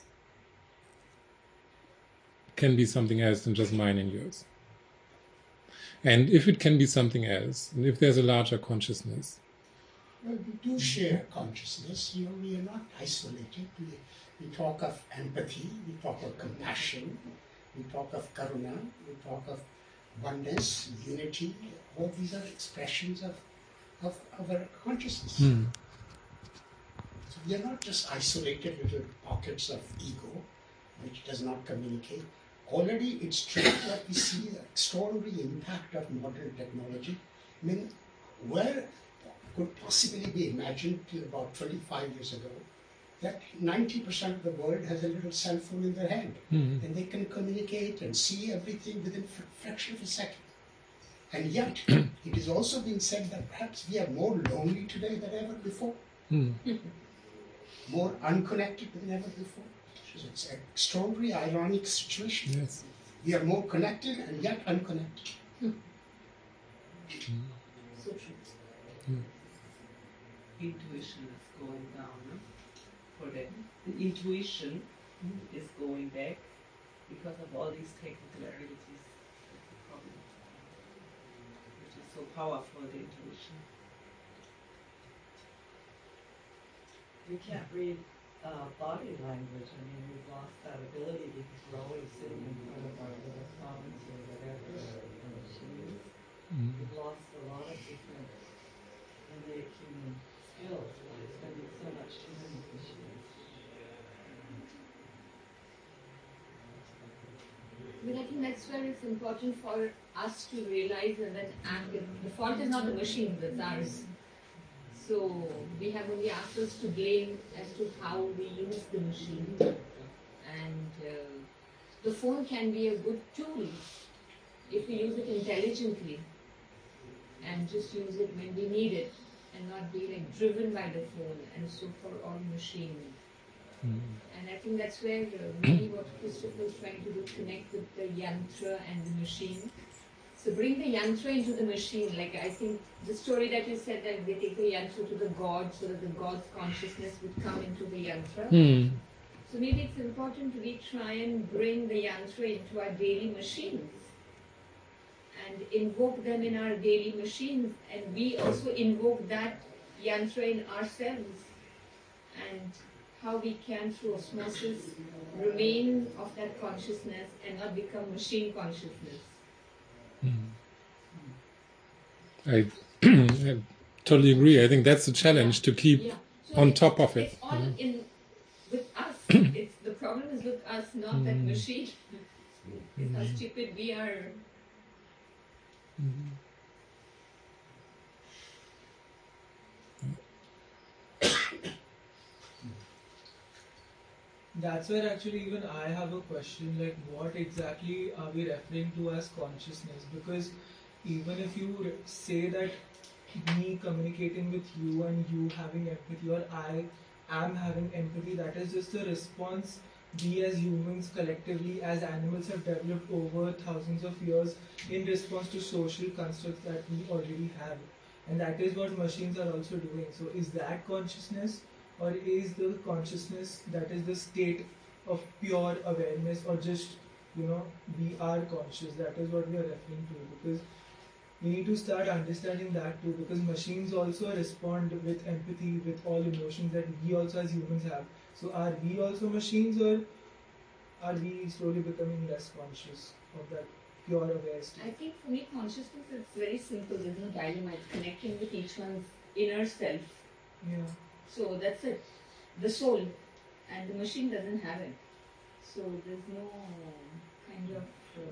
can be something else than just mine and yours? And if it can be something else, and if there's a larger consciousness, well, we do share consciousness. We are not isolated. We talk of empathy, we talk of compassion, we talk of karuna, we talk of oneness, unity. All these are expressions of our consciousness. So we are not just isolated little pockets of ego, which does not communicate. Already it's true that we see the extraordinary impact of modern technology. I mean, where could possibly be imagined till about 25 years ago that 90% of the world has a little cell phone in their hand, and they can communicate and see everything within a fraction of a second. And yet, it is also being said that perhaps we are more lonely today than ever before, more unconnected than ever before. So it's an extraordinary, ironic situation. yes. We are more connected and yet unconnected. So true. Intuition is going down, no? For the intuition is going back because of all these technicalities, which is so powerful, the intuition. We can't read body language. I mean, we've lost that ability because we're always sitting in front of our little phones or whatever, or machines. We've lost a lot of different innate human skills by spending so much time with machines. But I think that's where it's important for us to realize that the fault is not the machine, it's ours. So we have only ourselves to blame as to how we use the machine. And the phone can be a good tool if we use it intelligently and just use it when we need it and not be like driven by the phone, and so for all machines. And I think that's where maybe what Christopher is trying to do, connect with the yantra and the machine. So bring the yantra into the machine. Like I think the story that you said that they take the yantra to the god so that the god's consciousness would come into the yantra. So maybe it's important we try and bring the yantra into our daily machines and invoke them in our daily machines, and we also invoke that yantra in ourselves, and how we can through osmosis remain of that consciousness and not become machine consciousness. I totally agree. I think that's the challenge, to keep So on top of it. It's all in with us. It's the problem is with us, not that machine. It's how stupid we are. That's where actually even I have a question, like what exactly are we referring to as consciousness? Because even if you say that me communicating with you and you having empathy, or I am having empathy, that is just a response we as humans collectively, as animals, have developed over thousands of years in response to social constructs that we already have. And that is what machines are also doing. So is that consciousness? Or is the consciousness that is the state of pure awareness, or just, we are conscious? That is what we are referring to, because we need to start understanding that too, because machines also respond with empathy, with all emotions that we also as humans have. So are we also machines, or are we slowly becoming less conscious of that pure aware state? I think for me consciousness is very simple. There's no dilemma. It's connecting with each one's inner self. Yeah. So that's it. The soul, and the machine doesn't have it. So there's no kind of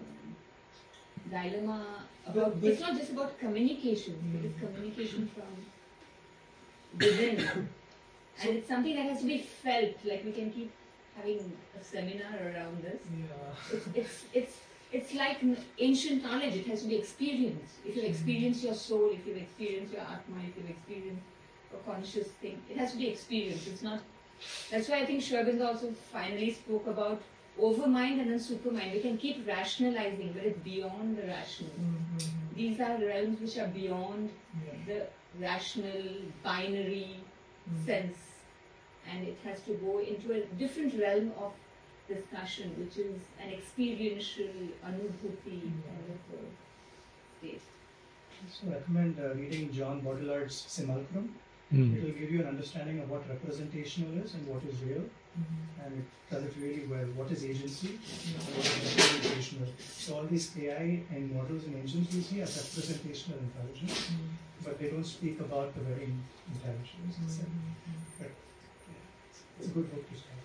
dilemma about. It's not just about communication. It is communication from within, and it's something that has to be felt. Like we can keep having a seminar around this. Yeah. It's like ancient knowledge. It has to be experienced. If you experience your soul, if you experience your atma, if you experience a conscious thing, it has to be experienced. It's not. That's why I think Sri Aurobindo also finally spoke about overmind and then supermind. We can keep rationalizing, but it's beyond the rational. These are realms which are beyond the rational, binary sense, and it has to go into a different realm of discussion, which is an experiential anubhuti kind of a state. So I recommend reading John Baudelaire's Simulacrum. It will give you an understanding of what representational is and what is real, and it does it really well. What is agency and what is representational? So all these AI and models and engines we see are representational intelligence, but they don't speak about the very intelligence. But it's a good book to start.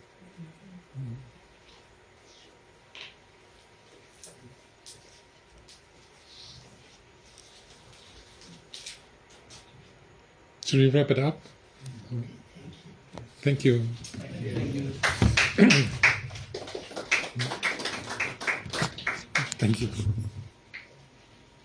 Should we wrap it up? Thank you. Thank you.